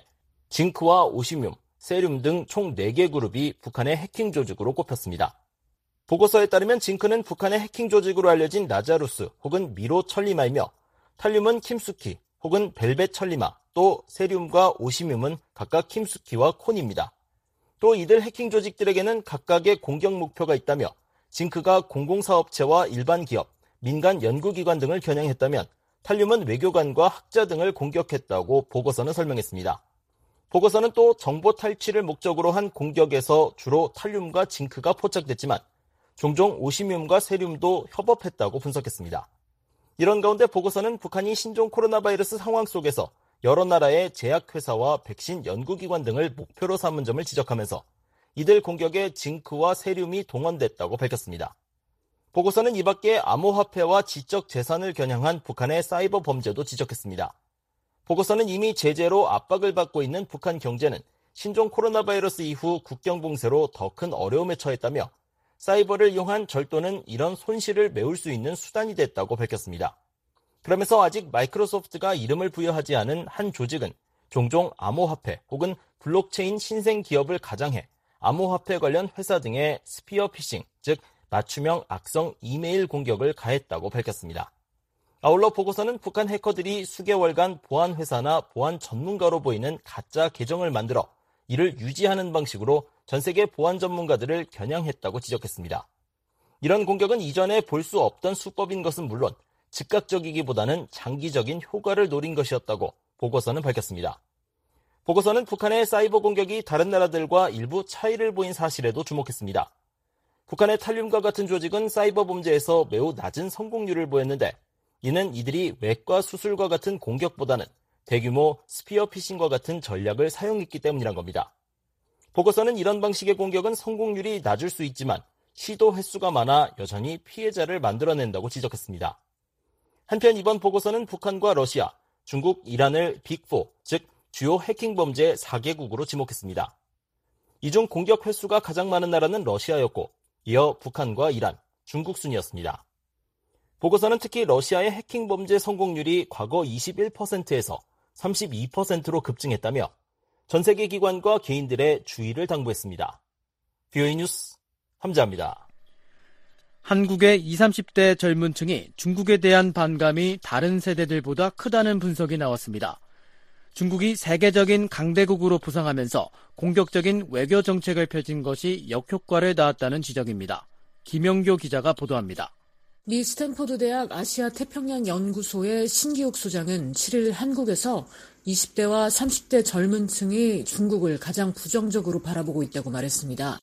징크와 오시뮴, 세륨 등 총 4개 그룹이 북한의 해킹 조직으로 꼽혔습니다. 보고서에 따르면 징크는 북한의 해킹 조직으로 알려진 나자루스 혹은 미로 천리마이며 탈륨은 킴수키 혹은 벨벳 천리마, 또 세륨과 오시뮴은 각각 킴수키와 콘입니다. 또 이들 해킹 조직들에게는 각각의 공격 목표가 있다며 징크가 공공사업체와 일반 기업, 민간 연구기관 등을 겨냥했다면 탈륨은 외교관과 학자 등을 공격했다고 보고서는 설명했습니다. 보고서는 또 정보 탈취를 목적으로 한 공격에서 주로 탈륨과 징크가 포착됐지만 종종 오시뮴과 세륨도 협업했다고 분석했습니다. 이런 가운데 보고서는 북한이 신종 코로나 바이러스 상황 속에서 여러 나라의 제약회사와 백신 연구기관 등을 목표로 삼은 점을 지적하면서 이들 공격에 징크와 세륨이 동원됐다고 밝혔습니다. 보고서는 이 밖에 암호화폐와 지적 재산을 겨냥한 북한의 사이버 범죄도 지적했습니다. 보고서는 이미 제재로 압박을 받고 있는 북한 경제는 신종 코로나 바이러스 이후 국경 봉쇄로 더 큰 어려움에 처했다며 사이버를 이용한 절도는 이런 손실을 메울 수 있는 수단이 됐다고 밝혔습니다. 그러면서 아직 마이크로소프트가 이름을 부여하지 않은 한 조직은 종종 암호화폐 혹은 블록체인 신생 기업을 가장해 암호화폐 관련 회사 등의 스피어 피싱, 즉 맞춤형 악성 이메일 공격을 가했다고 밝혔습니다. 아울러 보고서는 북한 해커들이 수개월간 보안회사나 보안 전문가로 보이는 가짜 계정을 만들어 이를 유지하는 방식으로 전 세계 보안 전문가들을 겨냥했다고 지적했습니다. 이런 공격은 이전에 볼 수 없던 수법인 것은 물론 즉각적이기보다는 장기적인 효과를 노린 것이었다고 보고서는 밝혔습니다. 보고서는 북한의 사이버 공격이 다른 나라들과 일부 차이를 보인 사실에도 주목했습니다. 북한의 탈륨과 같은 조직은 사이버 범죄에서 매우 낮은 성공률을 보였는데 이는 이들이 외과 수술과 같은 공격보다는 대규모 스피어 피싱과 같은 전략을 사용했기 때문이란 겁니다. 보고서는 이런 방식의 공격은 성공률이 낮을 수 있지만 시도 횟수가 많아 여전히 피해자를 만들어낸다고 지적했습니다. 한편 이번 보고서는 북한과 러시아, 중국, 이란을 빅4, 즉 주요 해킹 범죄 4개국으로 지목했습니다. 이 중 공격 횟수가 가장 많은 나라는 러시아였고 이어 북한과 이란, 중국 순이었습니다. 보고서는 특히 러시아의 해킹 범죄 성공률이 과거 21%에서 32%로 급증했다며 전 세계 기관과 개인들의 주의를 당부했습니다. VOA 뉴스 함자입니다. 한국의 20, 30대 젊은 층이 중국에 대한 반감이 다른 세대들보다 크다는 분석이 나왔습니다. 중국이 세계적인 강대국으로 부상하면서 공격적인 외교 정책을 펼친 것이 역효과를 낳았다는 지적입니다. 김영교 기자가 보도합니다. 미 스탠포드 대학 아시아 태평양 연구소의 신기욱 소장은 7일 한국에서 20대와 30대 젊은 층이 중국을 가장 부정적으로 바라보고 있다고 말했습니다.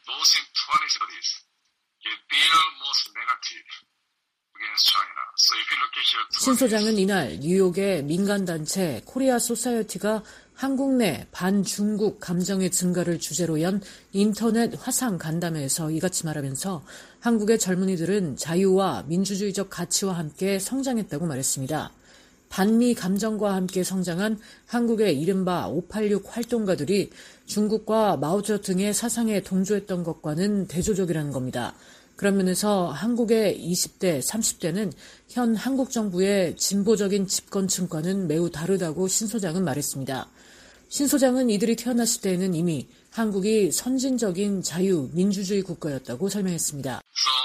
신 소장은 이날 뉴욕의 민간단체 코리아 소사이어티가 한국 내 반중국 감정의 증가를 주제로 연 인터넷 화상 간담회에서 이같이 말하면서 한국의 젊은이들은 자유와 민주주의적 가치와 함께 성장했다고 말했습니다. 반미 감정과 함께 성장한 한국의 이른바 586 활동가들이 중국과 마오쩌둥의 사상에 동조했던 것과는 대조적이라는 겁니다. 그런 면에서 한국의 20대, 30대는 현 한국 정부의 진보적인 집권층과는 매우 다르다고 신 소장은 말했습니다. 신 소장은 이들이 태어났을 때에는 이미 한국이 선진적인 자유, 민주주의 국가였다고 설명했습니다.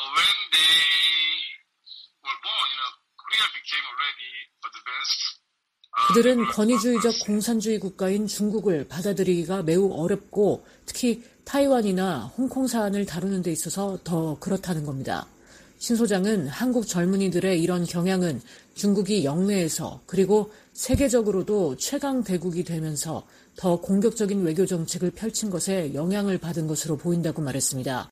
그들은 권위주의적 공산주의 국가인 중국을 받아들이기가 매우 어렵고 특히 타이완이나 홍콩 사안을 다루는 데 있어서 더 그렇다는 겁니다. 신 소장은 한국 젊은이들의 이런 경향은 중국이 영내에서 그리고 세계적으로도 최강 대국이 되면서 더 공격적인 외교 정책을 펼친 것에 영향을 받은 것으로 보인다고 말했습니다.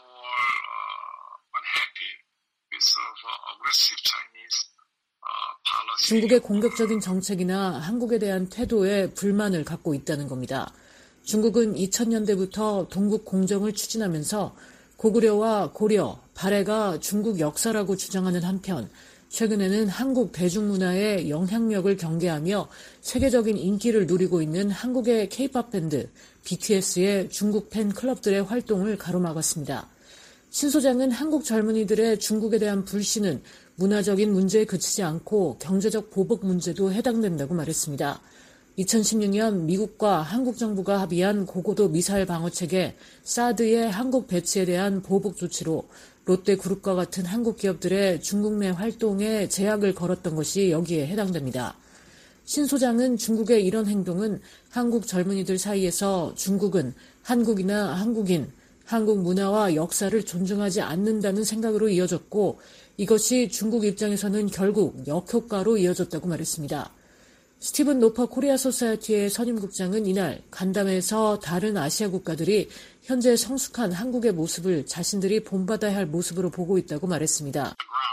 중국의 공격적인 정책이나 한국에 대한 태도에 불만을 갖고 있다는 겁니다. 중국은 2000년대부터 동북 공정을 추진하면서 고구려와 고려, 발해가 중국 역사라고 주장하는 한편 최근에는 한국 대중문화의 영향력을 경계하며 세계적인 인기를 누리고 있는 한국의 K-POP 밴드 BTS의 중국 팬 클럽들의 활동을 가로막았습니다. 신 소장은 한국 젊은이들의 중국에 대한 불신은 문화적인 문제에 그치지 않고 경제적 보복 문제도 해당된다고 말했습니다. 2016년 미국과 한국 정부가 합의한 고고도 미사일 방어체계 사드의 한국 배치에 대한 보복 조치로 롯데그룹과 같은 한국 기업들의 중국 내 활동에 제약을 걸었던 것이 여기에 해당됩니다. 신 소장은 중국의 이런 행동은 한국 젊은이들 사이에서 중국은 한국이나 한국인, 한국 문화와 역사를 존중하지 않는다는 생각으로 이어졌고 이것이 중국 입장에서는 결국 역효과로 이어졌다고 말했습니다. 스티븐 노퍼 코리아 소사이어티의 선임국장은 이날 간담회에서 다른 아시아 국가들이 현재 성숙한 한국의 모습을 자신들이 본받아야 할 모습으로 보고 있다고 말했습니다.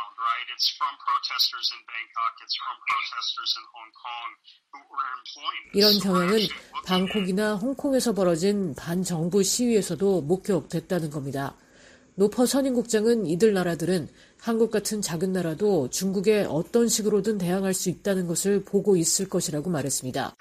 이런 경향은 방콕이나 홍콩에서 벌어진 반정부 시위에서도 목격됐다는 겁니다. 노퍼 선임국장은 이들 나라들은 한국 같은 작은 나라도 중국에 어떤 식으로든 대항할 수 있다는 것을 보고 있을 것이라고 말했습니다.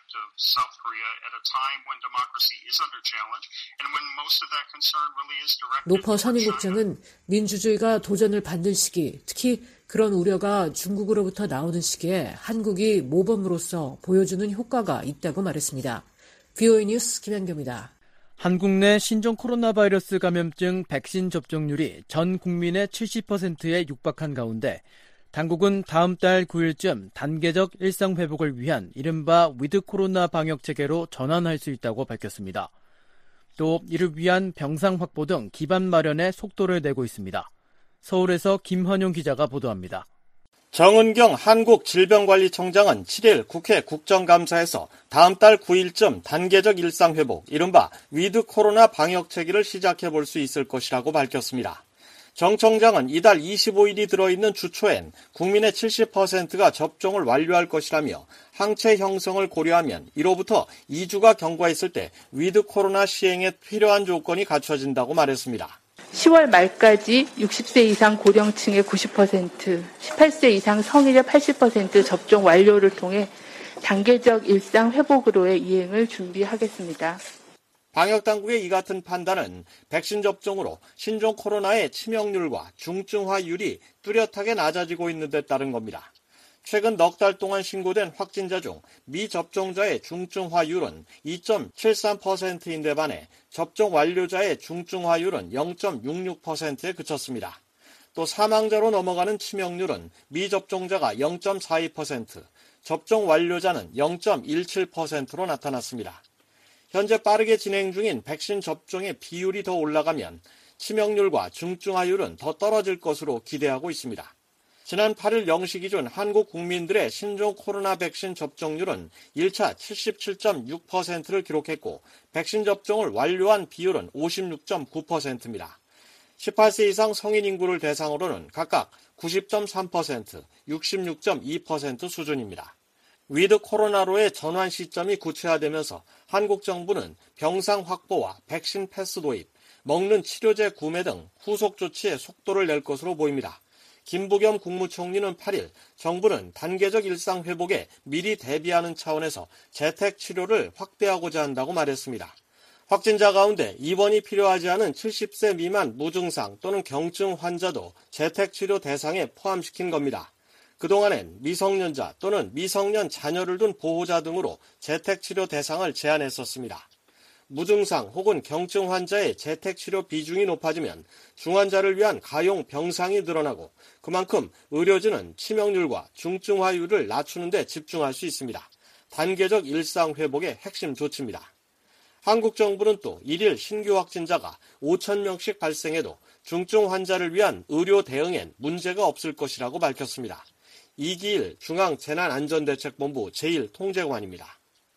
노퍼 선임국장은 민주주의가 도전을 받는 시기, 특히 그런 우려가 중국으로부터 나오는 시기에 한국이 모범으로서 보여주는 효과가 있다고 말했습니다. VOA 뉴스 김현경입니다. 한국 내 신종 코로나 바이러스 감염증 백신 접종률이 전 국민의 70%에 육박한 가운데 당국은 다음 달 9일쯤 단계적 일상 회복을 위한 이른바 위드 코로나 방역 체계로 전환할 수 있다고 밝혔습니다. 또 이를 위한 병상 확보 등 기반 마련에 속도를 내고 있습니다. 서울에서 김환용 기자가 보도합니다. 정은경 한국질병관리청장은 7일 국회 국정감사에서 다음 달 9일쯤 단계적 일상회복, 이른바 위드 코로나 방역체계를 시작해볼 수 있을 것이라고 밝혔습니다. 정 청장은 이달 25일이 들어있는 주초엔 국민의 70%가 접종을 완료할 것이라며 항체 형성을 고려하면 이로부터 2주가 경과했을 때 위드 코로나 시행에 필요한 조건이 갖춰진다고 말했습니다. 10월 말까지 60세 이상 고령층의 90%, 18세 이상 성인의 80% 접종 완료를 통해 단계적 일상 회복으로의 이행을 준비하겠습니다. 방역당국의 이 같은 판단은 백신 접종으로 신종 코로나의 치명률과 중증화율이 뚜렷하게 낮아지고 있는 데 따른 겁니다. 최근 넉 달 동안 신고된 확진자 중 미접종자의 중증화율은 2.73%인데 반해 접종 완료자의 중증화율은 0.66%에 그쳤습니다. 또 사망자로 넘어가는 치명률은 미접종자가 0.42%, 접종 완료자는 0.17%로 나타났습니다. 현재 빠르게 진행 중인 백신 접종의 비율이 더 올라가면 치명률과 중증화율은 더 떨어질 것으로 기대하고 있습니다. 지난 8일 0시 기준 한국 국민들의 신종 코로나 백신 접종률은 1차 77.6%를 기록했고 백신 접종을 완료한 비율은 56.9%입니다. 18세 이상 성인 인구를 대상으로는 각각 90.3%, 66.2% 수준입니다. 위드 코로나로의 전환 시점이 구체화되면서 한국 정부는 병상 확보와 백신 패스 도입, 먹는 치료제 구매 등 후속 조치에 속도를 낼 것으로 보입니다. 김부겸 국무총리는 8일 정부는 단계적 일상 회복에 미리 대비하는 차원에서 재택 치료를 확대하고자 한다고 말했습니다. 확진자 가운데 입원이 필요하지 않은 70세 미만 무증상 또는 경증 환자도 재택 치료 대상에 포함시킨 겁니다. 그동안엔 미성년자 또는 미성년 자녀를 둔 보호자 등으로 재택치료 대상을 제한했었습니다. 무증상 혹은 경증 환자의 재택치료 비중이 높아지면 중환자를 위한 가용 병상이 늘어나고 그만큼 의료진은 치명률과 중증화율을 낮추는 데 집중할 수 있습니다. 단계적 일상 회복의 핵심 조치입니다. 한국 정부는 또 1일 신규 확진자가 5,000명씩 발생해도 중증 환자를 위한 의료 대응엔 문제가 없을 것이라고 밝혔습니다. 이기일 중앙재난안전대책본부 제1통제관입니다.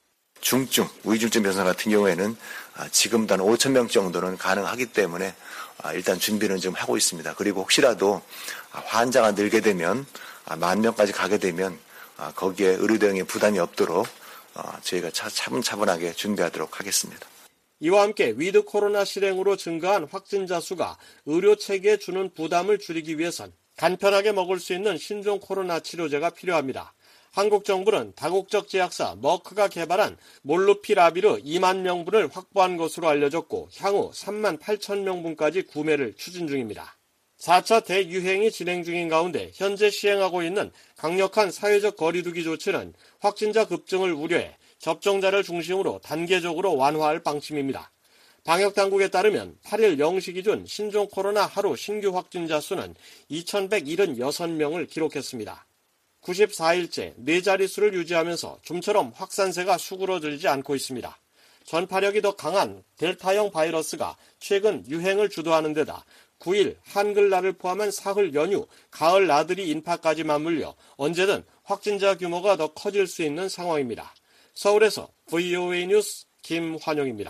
중증, 위중증 병상 같은 경우에는 지금도 한 5,000명 정도는 가능하기 때문에 일단 준비는 좀 하고 있습니다. 그리고 혹시라도 환자가 늘게 되면 10,000명까지 가게 되면 거기에 의료 대응에 부담이 없도록 저희가 차분차분하게 준비하도록 하겠습니다. 이와 함께 위드 코로나 실행으로 증가한 확진자 수가 의료 체계에 주는 부담을 줄이기 위해선 간편하게 먹을 수 있는 신종 코로나 치료제가 필요합니다. 한국 정부는 다국적 제약사 머크가 개발한 몰누피라비르 2만 명분을 확보한 것으로 알려졌고 향후 3만 8천 명분까지 구매를 추진 중입니다. 4차 대유행이 진행 중인 가운데 현재 시행하고 있는 강력한 사회적 거리두기 조치는 확진자 급증을 우려해 접종자를 중심으로 단계적으로 완화할 방침입니다. 방역당국에 따르면 8일 0시 기준 신종 코로나 하루 신규 확진자 수는 2,176명을 기록했습니다. 94일째 4자릿수를 유지하면서 좀처럼 확산세가 수그러들지 않고 있습니다. 전파력이 더 강한 델타형 바이러스가 최근 유행을 주도하는 데다 9일 한글날을 포함한 사흘 연휴, 가을 나들이 인파까지 맞물려 언제든 확진자 규모가 더 커질 수 있는 상황입니다. 서울에서 VOA 뉴스 김환용입니다.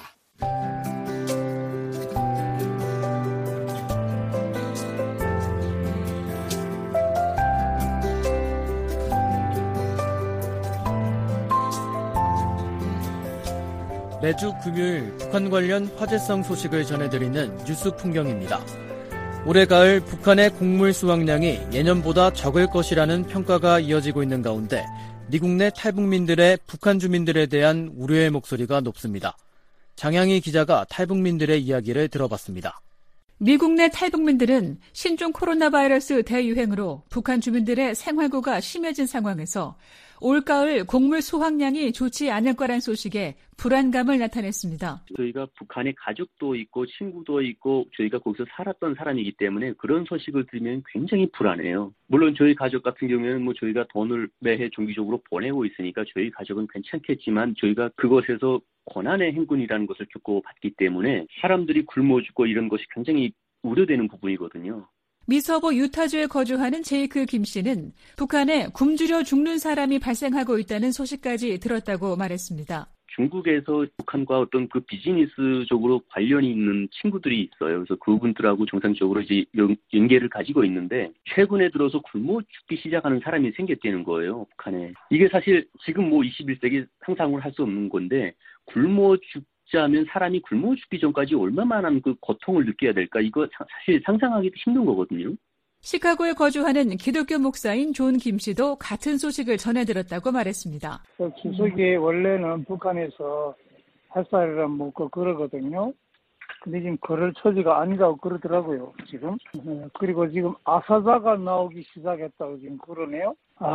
매주 금요일 북한 관련 화제성 소식을 전해드리는 뉴스 풍경입니다. 올해 가을 북한의 곡물 수확량이 예년보다 적을 것이라는 평가가 이어지고 있는 가운데 미국 내 탈북민들의 북한 주민들에 대한 우려의 목소리가 높습니다. 장향희 기자가 탈북민들의 이야기를 들어봤습니다. 미국 내 탈북민들은 신종 코로나 바이러스 대유행으로 북한 주민들의 생활고가 심해진 상황에서 올가을 곡물 수확량이 좋지 않을 거란 소식에 불안감을 나타냈습니다. 저희가 북한에 가족도 있고 친구도 있고 저희가 거기서 살았던 사람이기 때문에 그런 소식을 들으면 굉장히 불안해요. 물론 저희 가족 같은 경우에는 저희가 돈을 매해 정기적으로 보내고 있으니까 저희 가족은 괜찮겠지만 저희가 그것에서 고난의 행군이라는 것을 겪어봤기 때문에 사람들이 굶어 죽고 이런 것이 굉장히 우려되는 부분이거든요. 미서부 유타주에 거주하는 제이크 김 씨는 북한에 굶주려 죽는 사람이 발생하고 있다는 소식까지 들었다고 말했습니다. 중국에서 북한과 어떤 그 비즈니스적으로 관련이 있는 친구들이 있어요. 그래서 그분들하고 정상적으로 이제 연계를 가지고 있는데 최근에 들어서 굶어 죽기 시작하는 사람이 생겼다는 거예요. 북한에. 이게 사실 지금 21세기 상상을 할 수 없는 건데 굶어 죽자면 사람이 굶어 죽기 전까지 얼마만한 그 고통을 느껴야 될까? 이거 사실 상상하기도 힘든 거거든요. 시카고에 거주하는 기독교 목사인 존 김 씨도 같은 소식을 전해들었다고 말했습니다. 김석이 원래는 북한에서 햇살이라 먹고 그러거든요. 근데 지금 그럴 처지가 아니라고 그러더라고요, 지금. 그리고 지금 아사자가 나오기 시작했다고 지금 그러네요.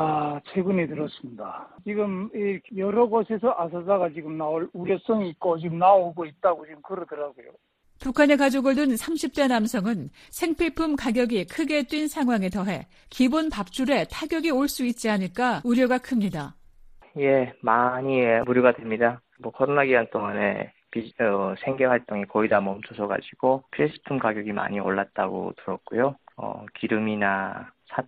최근에 들었습니다. 지금 여러 곳에서 아사자가 지금 나올 우려성이 있고 지금 나오고 있다고 지금 그러더라고요. 북한에 가족을 둔 30대 남성은 생필품 가격이 크게 뛴 상황에 더해 기본 밥줄에 타격이 올 수 있지 않을까 우려가 큽니다. 예, 많이 우려가 됩니다. 코로나 기간 동안에 생계 활동이 거의 다 멈춰서가지고 필수품 가격이 많이 올랐다고 들었고요. 기름이나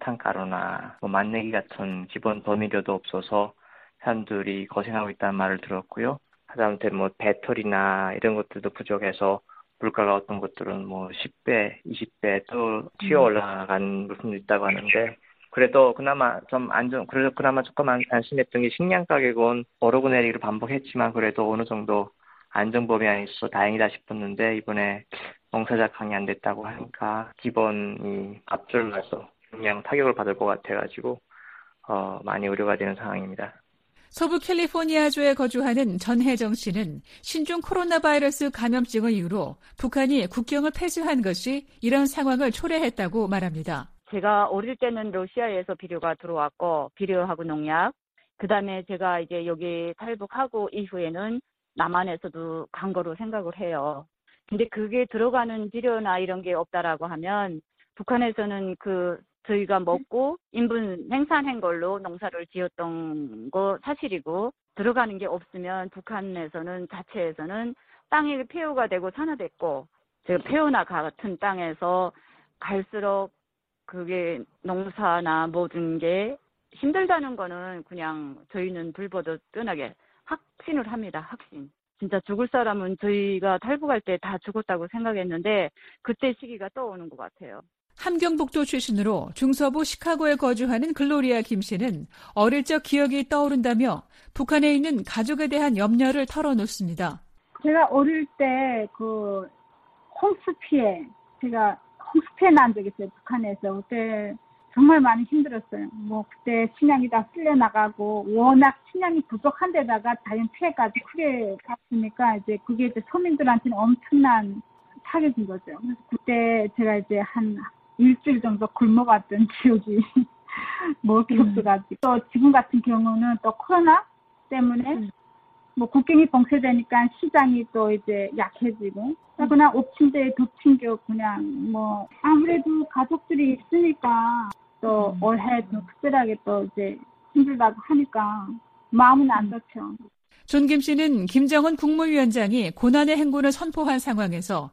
사탕가루나 맛내기 같은 기본 조미료도 없어서 사람들이 고생하고 있다는 말을 들었고요. 하다못해 배터리나 이런 것들도 부족해서 물가가 어떤 것들은 10배, 20배 또 튀어 올라간 물품도 있다고 하는데 그래도 그나마 조금 안심했던 게 식량 가격은 오르고 내리기를 반복했지만 그래도 어느 정도 안정 범위에 있어 다행이다 싶었는데 이번에 농사작황이 안 됐다고 하니까 기본이 앞줄라서 그냥 타격을 받을 것 같아가지고 많이 우려가 되는 상황입니다. 서부 캘리포니아주에 거주하는 전혜정 씨는 신종 코로나 바이러스 감염증을 이유로 북한이 국경을 폐쇄한 것이 이런 상황을 초래했다고 말합니다. 제가 어릴 때는 러시아에서 비료가 들어왔고 비료하고 농약, 그다음에 제가 이제 여기 탈북하고 이후에는 남한에서도 간 거로 생각을 해요. 근데 그게 들어가는 비료나 이런 게 없다라고 하면 북한에서는 저희가 먹고 인분 생산한 걸로 농사를 지었던 거 사실이고 들어가는 게 없으면 북한에서는 자체에서는 땅이 폐허가 되고 산화됐고 제가 폐허나 같은 땅에서 갈수록 그게 농사나 모든 게 힘들다는 거는 그냥 저희는 불보듯 뻔하게 확신을 합니다. 확신. 진짜 죽을 사람은 저희가 탈북할 때 다 죽었다고 생각했는데 그때 시기가 떠오는 것 같아요. 함경북도 출신으로 중서부 시카고에 거주하는 글로리아 김 씨는 어릴 적 기억이 떠오른다며 북한에 있는 가족에 대한 염려를 털어놓습니다. 제가 어릴 때 홍수피해 난 적이 있어요. 북한에서. 그때 정말 많이 힘들었어요. 그때 식량이 다 쓸려나가고 워낙 식량이 부족한 데다가 자연 피해까지 크게 갔으니까 이제 그게 이제 서민들한테는 엄청난 타격인 거죠. 그래서 그때 제가 이제 한 일주일 정도 굶어갔던 기억이 먹을 게 없어가지고 또 지금 같은 경우는 또 코로나 때문에 뭐 국경이 봉쇄되니까 시장이 또 이제 약해지고 그냥 엎친데 덮친 게 그냥 뭐 아무래도 가족들이 있으니까 또 올해 또 특별하게 또 이제 힘들다고 하니까 마음은 안 좋죠. 존김 씨는 김정은 국무위원장이 고난의 행군을 선포한 상황에서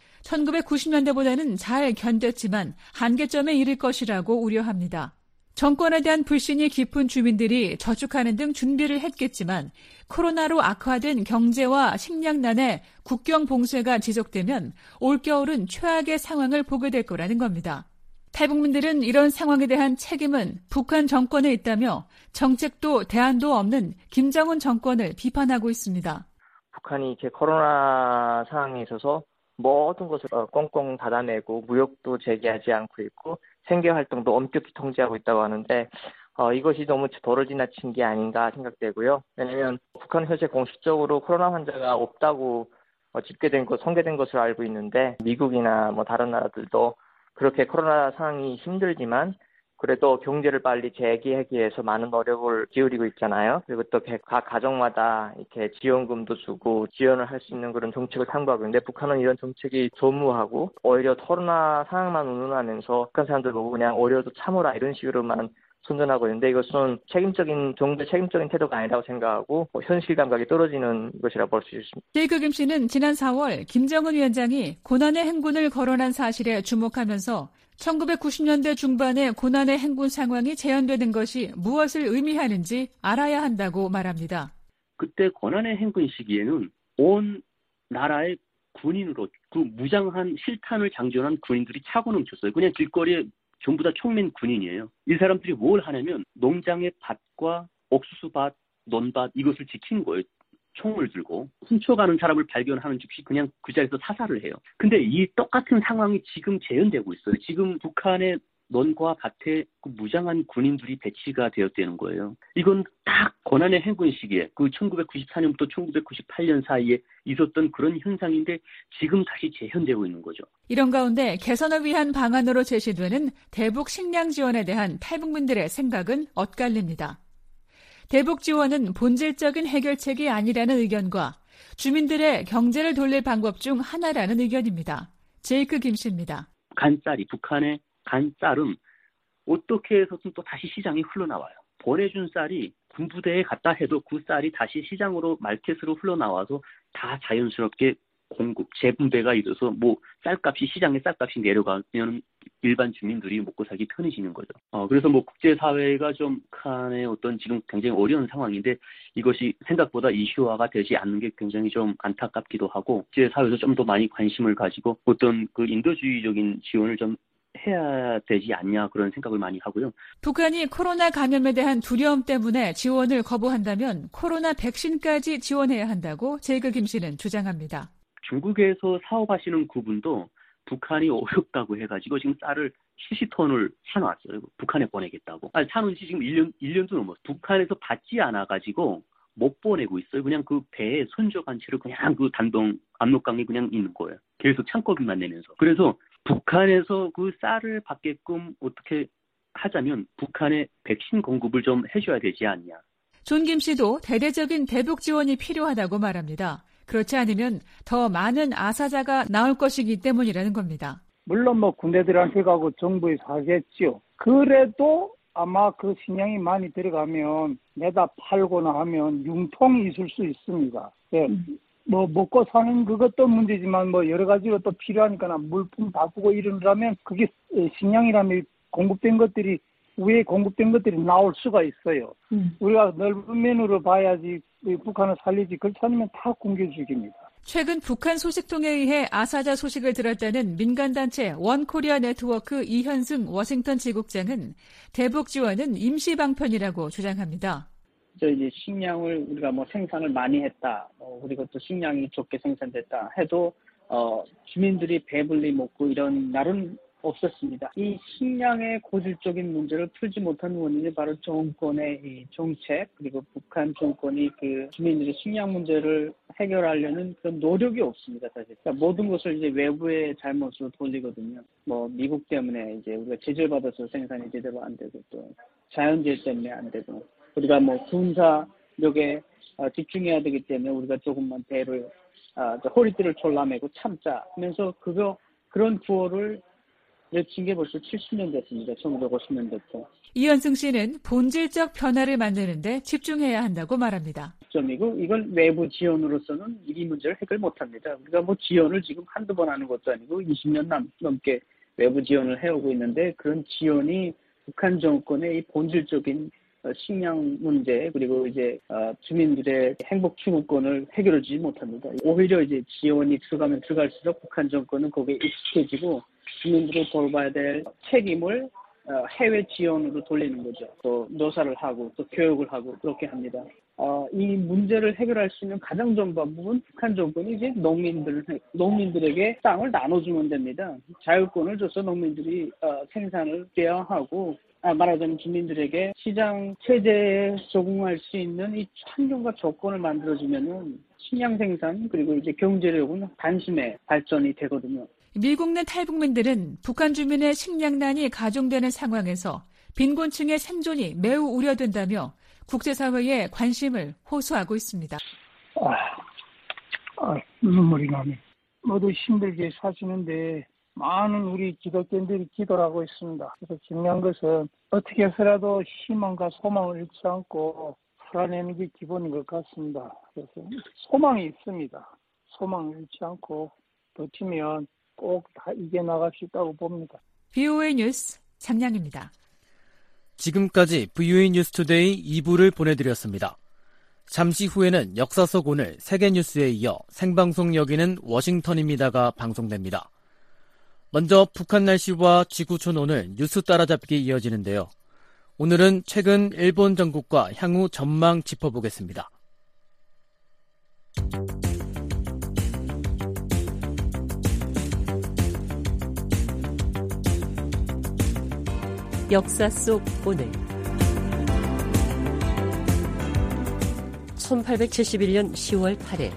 1990년대보다는 잘 견뎠지만 한계점에 이를 것이라고 우려합니다. 정권에 대한 불신이 깊은 주민들이 저축하는 등 준비를 했겠지만 코로나로 악화된 경제와 식량난에 국경 봉쇄가 지속되면 올겨울은 최악의 상황을 보게 될 거라는 겁니다. 탈북민들은 이런 상황에 대한 책임은 북한 정권에 있다며 정책도 대안도 없는 김정은 정권을 비판하고 있습니다. 북한이 이제 코로나 상황에 있어서 모든 것을 꽁꽁 닫아내고 무역도 재개하지 않고 있고 생계활동도 엄격히 통제하고 있다고 하는데 이것이 너무 도를 지나친 게 아닌가 생각되고요. 왜냐하면 북한은 현재 공식적으로 코로나 환자가 없다고 집계된 것, 통계된 것으로 알고 있는데 미국이나 뭐 다른 나라들도 그렇게 코로나 상황이 힘들지만 그래도 경제를 빨리 재개하기 위해서 많은 노력을 기울이고 있잖아요. 그리고 또 각 가정마다 이렇게 지원금도 주고 지원을 할 수 있는 그런 정책을 탐구하고 있는데 북한은 이런 정책이 조무하고 오히려 코로나 상황만 운운하면서 북한 사람들 보고 그냥 오히려 참으라 이런 식으로만 선전하고 있는데 이것은 정부의 책임적인 태도가 아니라고 생각하고 현실 감각이 떨어지는 것이라고 볼 수 있습니다. 제이크 김 씨는 지난 4월 김정은 위원장이 고난의 행군을 거론한 사실에 주목하면서 1990년대 중반에 고난의 행군 상황이 재현되는 것이 무엇을 의미하는지 알아야 한다고 말합니다. 그때 고난의 행군 시기에는 온 나라의 군인으로 그 무장한 실탄을 장전한 군인들이 차고 넘쳤어요. 그냥 길거리에 전부 다 총맨 군인이에요. 이 사람들이 뭘 하냐면 농장의 밭과 옥수수밭, 논밭 이것을 지키는 거예요. 총을 들고 훔쳐가는 사람을 발견하는 즉시 그냥 그 자리에서 사살을 해요. 근데 이 똑같은 상황이 지금 재현되고 있어요. 지금 북한의 논과 밭에 그 무장한 군인들이 배치가 되었다는 거예요. 이건 딱 고난의 행군 시기에 그 1994년부터 1998년 사이에 있었던 그런 현상인데 지금 다시 재현되고 있는 거죠. 이런 가운데 개선을 위한 방안으로 제시되는 대북 식량 지원에 대한 탈북민들의 생각은 엇갈립니다. 대북 지원은 본질적인 해결책이 아니라는 의견과 주민들의 경제를 돌릴 방법 중 하나라는 의견입니다. 제이크 김 씨입니다. 간쌀이 북한의 간쌀은 어떻게 해서든 또 다시 시장에 흘러나와요. 보내준 쌀이 군부대에 갔다 해도 그 쌀이 다시 시장으로 마켓으로 흘러나와서 다 자연스럽게 공급, 재분배가 이뤄서 뭐 쌀값이 시장에 쌀값이 내려가면 일반 주민들이 먹고 살기 편해지는 거죠. 그래서 뭐 국제사회가 좀 북한의 어떤 지금 굉장히 어려운 상황인데 이것이 생각보다 이슈화가 되지 않는 게 굉장히 좀 안타깝기도 하고 국제사회에서 좀 더 많이 관심을 가지고 어떤 그 인도주의적인 지원을 좀 해야 되지 않냐 그런 생각을 많이 하고요. 북한이 코로나 감염에 대한 두려움 때문에 지원을 거부한다면 코로나 백신까지 지원해야 한다고 제이크 김 씨는 주장합니다. 중국에서 사업하시는 그분도 북한이 어렵다고 해가지고 지금 쌀을 70톤을 사놨어요. 북한에 보내겠다고. 사놓은 지 지금 1년도 넘었어요. 북한에서 받지 않아가지고 못 보내고 있어요. 그냥 그 배에 선적한 채로 그냥 그 단동 압록강에 그냥 있는 거예요. 계속 창고비만 내면서. 그래서 북한에서 그 쌀을 받게끔 어떻게 하자면 북한에 백신 공급을 좀 해줘야 되지 않냐. 존 김 씨도 대대적인 대북 지원이 필요하다고 말합니다. 그렇지 않으면 더 많은 아사자가 나올 것이기 때문이라는 겁니다. 물론 뭐 군대들한테 가고 정부에서 하겠지요. 그래도 아마 그 식량이 많이 들어가면 내다 팔거나 하면 융통이 있을 수 있습니다. 예. 뭐 먹고 사는 그것도 문제지만 뭐 여러 가지로 또 필요하니까 물품 바꾸고 이러려면 그게 식량이라면 공급된 것들이 위에 공급된 것들이 나올 수가 있어요. 우리가 넓은 면으로 봐야지 북한을 살리지 그렇지 않으면 다 굶겨죽입니다. 최근 북한 소식통에 의해 아사자 소식을 들었다는 민간단체 원코리아 네트워크 이현승 워싱턴 지국장은 대북 지원은 임시 방편이라고 주장합니다. 이제 식량을 우리가 뭐 생산을 많이 했다, 그리고 또 식량이 적게 생산됐다 해도 주민들이 배불리 먹고 이런 나름 없었습니다. 이 식량의 고질적인 문제를 풀지 못한 원인이 바로 정권의 이 정책, 그리고 북한 정권이 그 주민들의 식량 문제를 해결하려는 그런 노력이 없습니다, 사실. 그러니까 모든 것을 이제 외부의 잘못으로 돌리거든요. 뭐 미국 때문에 이제 우리가 제재를 받아서 생산이 제대로 안 되고, 또 자연재해 때문에 안 되고, 우리가 뭐 군사력에 집중해야 되기 때문에 우리가 조금만 배를 허리띠를 졸라매고 참자 하면서 그런 구호를 내친 게 벌써 70년 됐습니다. 1950년대부터. 이현승 씨는 본질적 변화를 만드는 데 집중해야 한다고 말합니다. 점이고 이걸 외부 지원으로서는 이 문제를 해결 못합니다. 우리가 뭐 지원을 지금 한두 번 하는 것도 아니고 20년 넘게 외부 지원을 해오고 있는데 그런 지원이 북한 정권의 이 본질적인 식량 문제 그리고 이제 주민들의 행복 추구권을 해결하지 못합니다. 오히려 이제 지원이 들어가면 들어갈수록 북한 정권은 거기에 익숙해지고 주민들을 돌봐야 될 책임을 해외 지원으로 돌리는 거죠. 또 노사를 하고 또 교육을 하고 그렇게 합니다. 이 문제를 해결할 수 있는 가장 좋은 방법은 북한 정권이 이제 농민들에게 땅을 나눠주면 됩니다. 자율권을 줘서 농민들이 생산을 대여하고 말하자면 주민들에게 시장 체제에 적응할 수 있는 이 환경과 조건을 만들어주면은 식량 생산 그리고 이제 경제력은 단심에 발전이 되거든요. 미국 내 탈북민들은 북한 주민의 식량난이 가중되는 상황에서 빈곤층의 생존이 매우 우려된다며 국제사회에 관심을 호소하고 있습니다. 눈물이 나네. 모두 힘들게 사시는데 많은 우리 기독교인들이 기도를 하고 있습니다. 그래서 중요한 것은 어떻게 해서라도 희망과 소망을 잃지 않고 살아내는 게 기본인 것 같습니다. 그래서 소망이 있습니다. 소망을 잃지 않고 버티면 꼭 다 이겨나갈 수 있다고 봅니다. VOA 뉴스 장량입니다. 지금까지 VOA 뉴스투데이 2부를 보내드렸습니다. 잠시 후에는 역사 속 오늘 세계뉴스에 이어 생방송 여기는 워싱턴입니다가 방송됩니다. 먼저 북한 날씨와 지구촌 오늘 뉴스 따라잡기 이어지는데요. 오늘은 최근 일본 전국과 향후 전망 짚어보겠습니다. 역사 속 오늘 1871년 10월 8일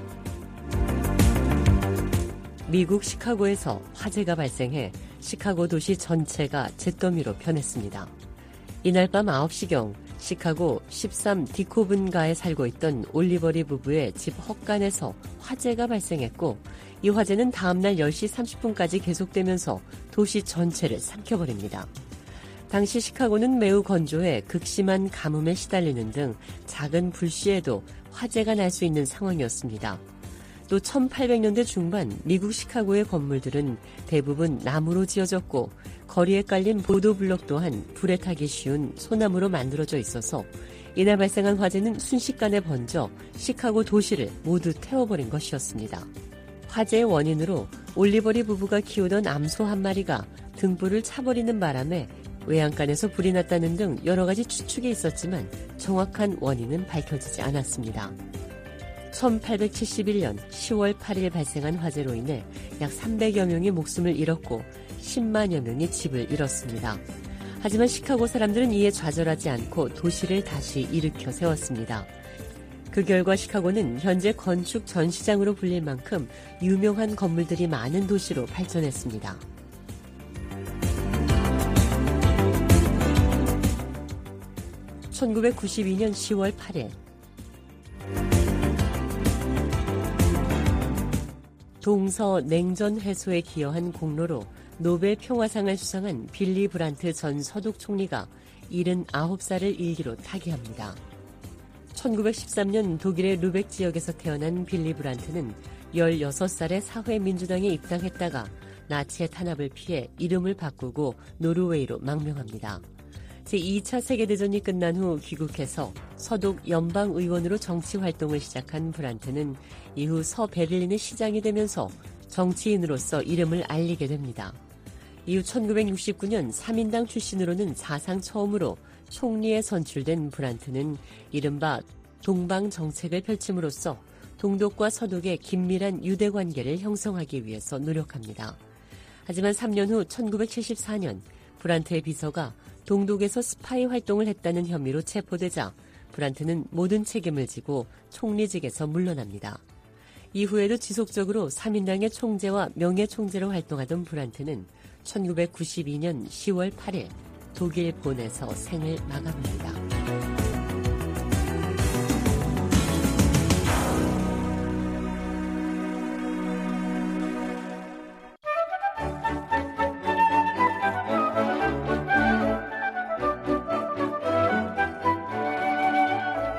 미국 시카고에서 화재가 발생해 시카고 도시 전체가 잿더미로 변했습니다. 이날 밤 9시경 시카고 13 디코분가에 살고 있던 올리버리 부부의 집 헛간에서 화재가 발생했고 이 화재는 다음날 10시 30분까지 계속되면서 도시 전체를 삼켜버립니다. 당시 시카고는 매우 건조해 극심한 가뭄에 시달리는 등 작은 불씨에도 화재가 날 수 있는 상황이었습니다. 또 1800년대 중반 미국 시카고의 건물들은 대부분 나무로 지어졌고 거리에 깔린 보도블록 또한 불에 타기 쉬운 소나무로 만들어져 있어서 이날 발생한 화재는 순식간에 번져 시카고 도시를 모두 태워버린 것이었습니다. 화재의 원인으로 올리버리 부부가 키우던 암소 한 마리가 등불을 차버리는 바람에 외양간에서 불이 났다는 등 여러 가지 추측이 있었지만 정확한 원인은 밝혀지지 않았습니다. 1871년 10월 8일 발생한 화재로 인해 약 300여 명이 목숨을 잃었고 10만여 명이 집을 잃었습니다. 하지만 시카고 사람들은 이에 좌절하지 않고 도시를 다시 일으켜 세웠습니다. 그 결과 시카고는 현재 건축 전시장으로 불릴 만큼 유명한 건물들이 많은 도시로 발전했습니다. 1992년 10월 8일 동서 냉전 해소에 기여한 공로로 노벨 평화상을 수상한 빌리 브란트 전 서독 총리가 79살을 일기로 타계합니다. 1913년 독일의 루벡 지역에서 태어난 빌리 브란트는 16살에 사회민주당에 입당했다가 나치의 탄압을 피해 이름을 바꾸고 노르웨이로 망명합니다. 제2차 세계대전이 끝난 후 귀국해서 서독 연방의원으로 정치활동을 시작한 브란트는 이후 서베를린의 시장이 되면서 정치인으로서 이름을 알리게 됩니다. 이후 1969년 3인당 출신으로는 사상 처음으로 총리에 선출된 브란트는 이른바 동방정책을 펼침으로써 동독과 서독의 긴밀한 유대관계를 형성하기 위해서 노력합니다. 하지만 3년 후 1974년 브란트의 비서가 동독에서 스파이 활동을 했다는 혐의로 체포되자 브란트는 모든 책임을 지고 총리직에서 물러납니다. 이후에도 지속적으로 3인당의 총재와 명예총재로 활동하던 브란트는 1992년 10월 8일 독일 본에서 생을 마감합니다.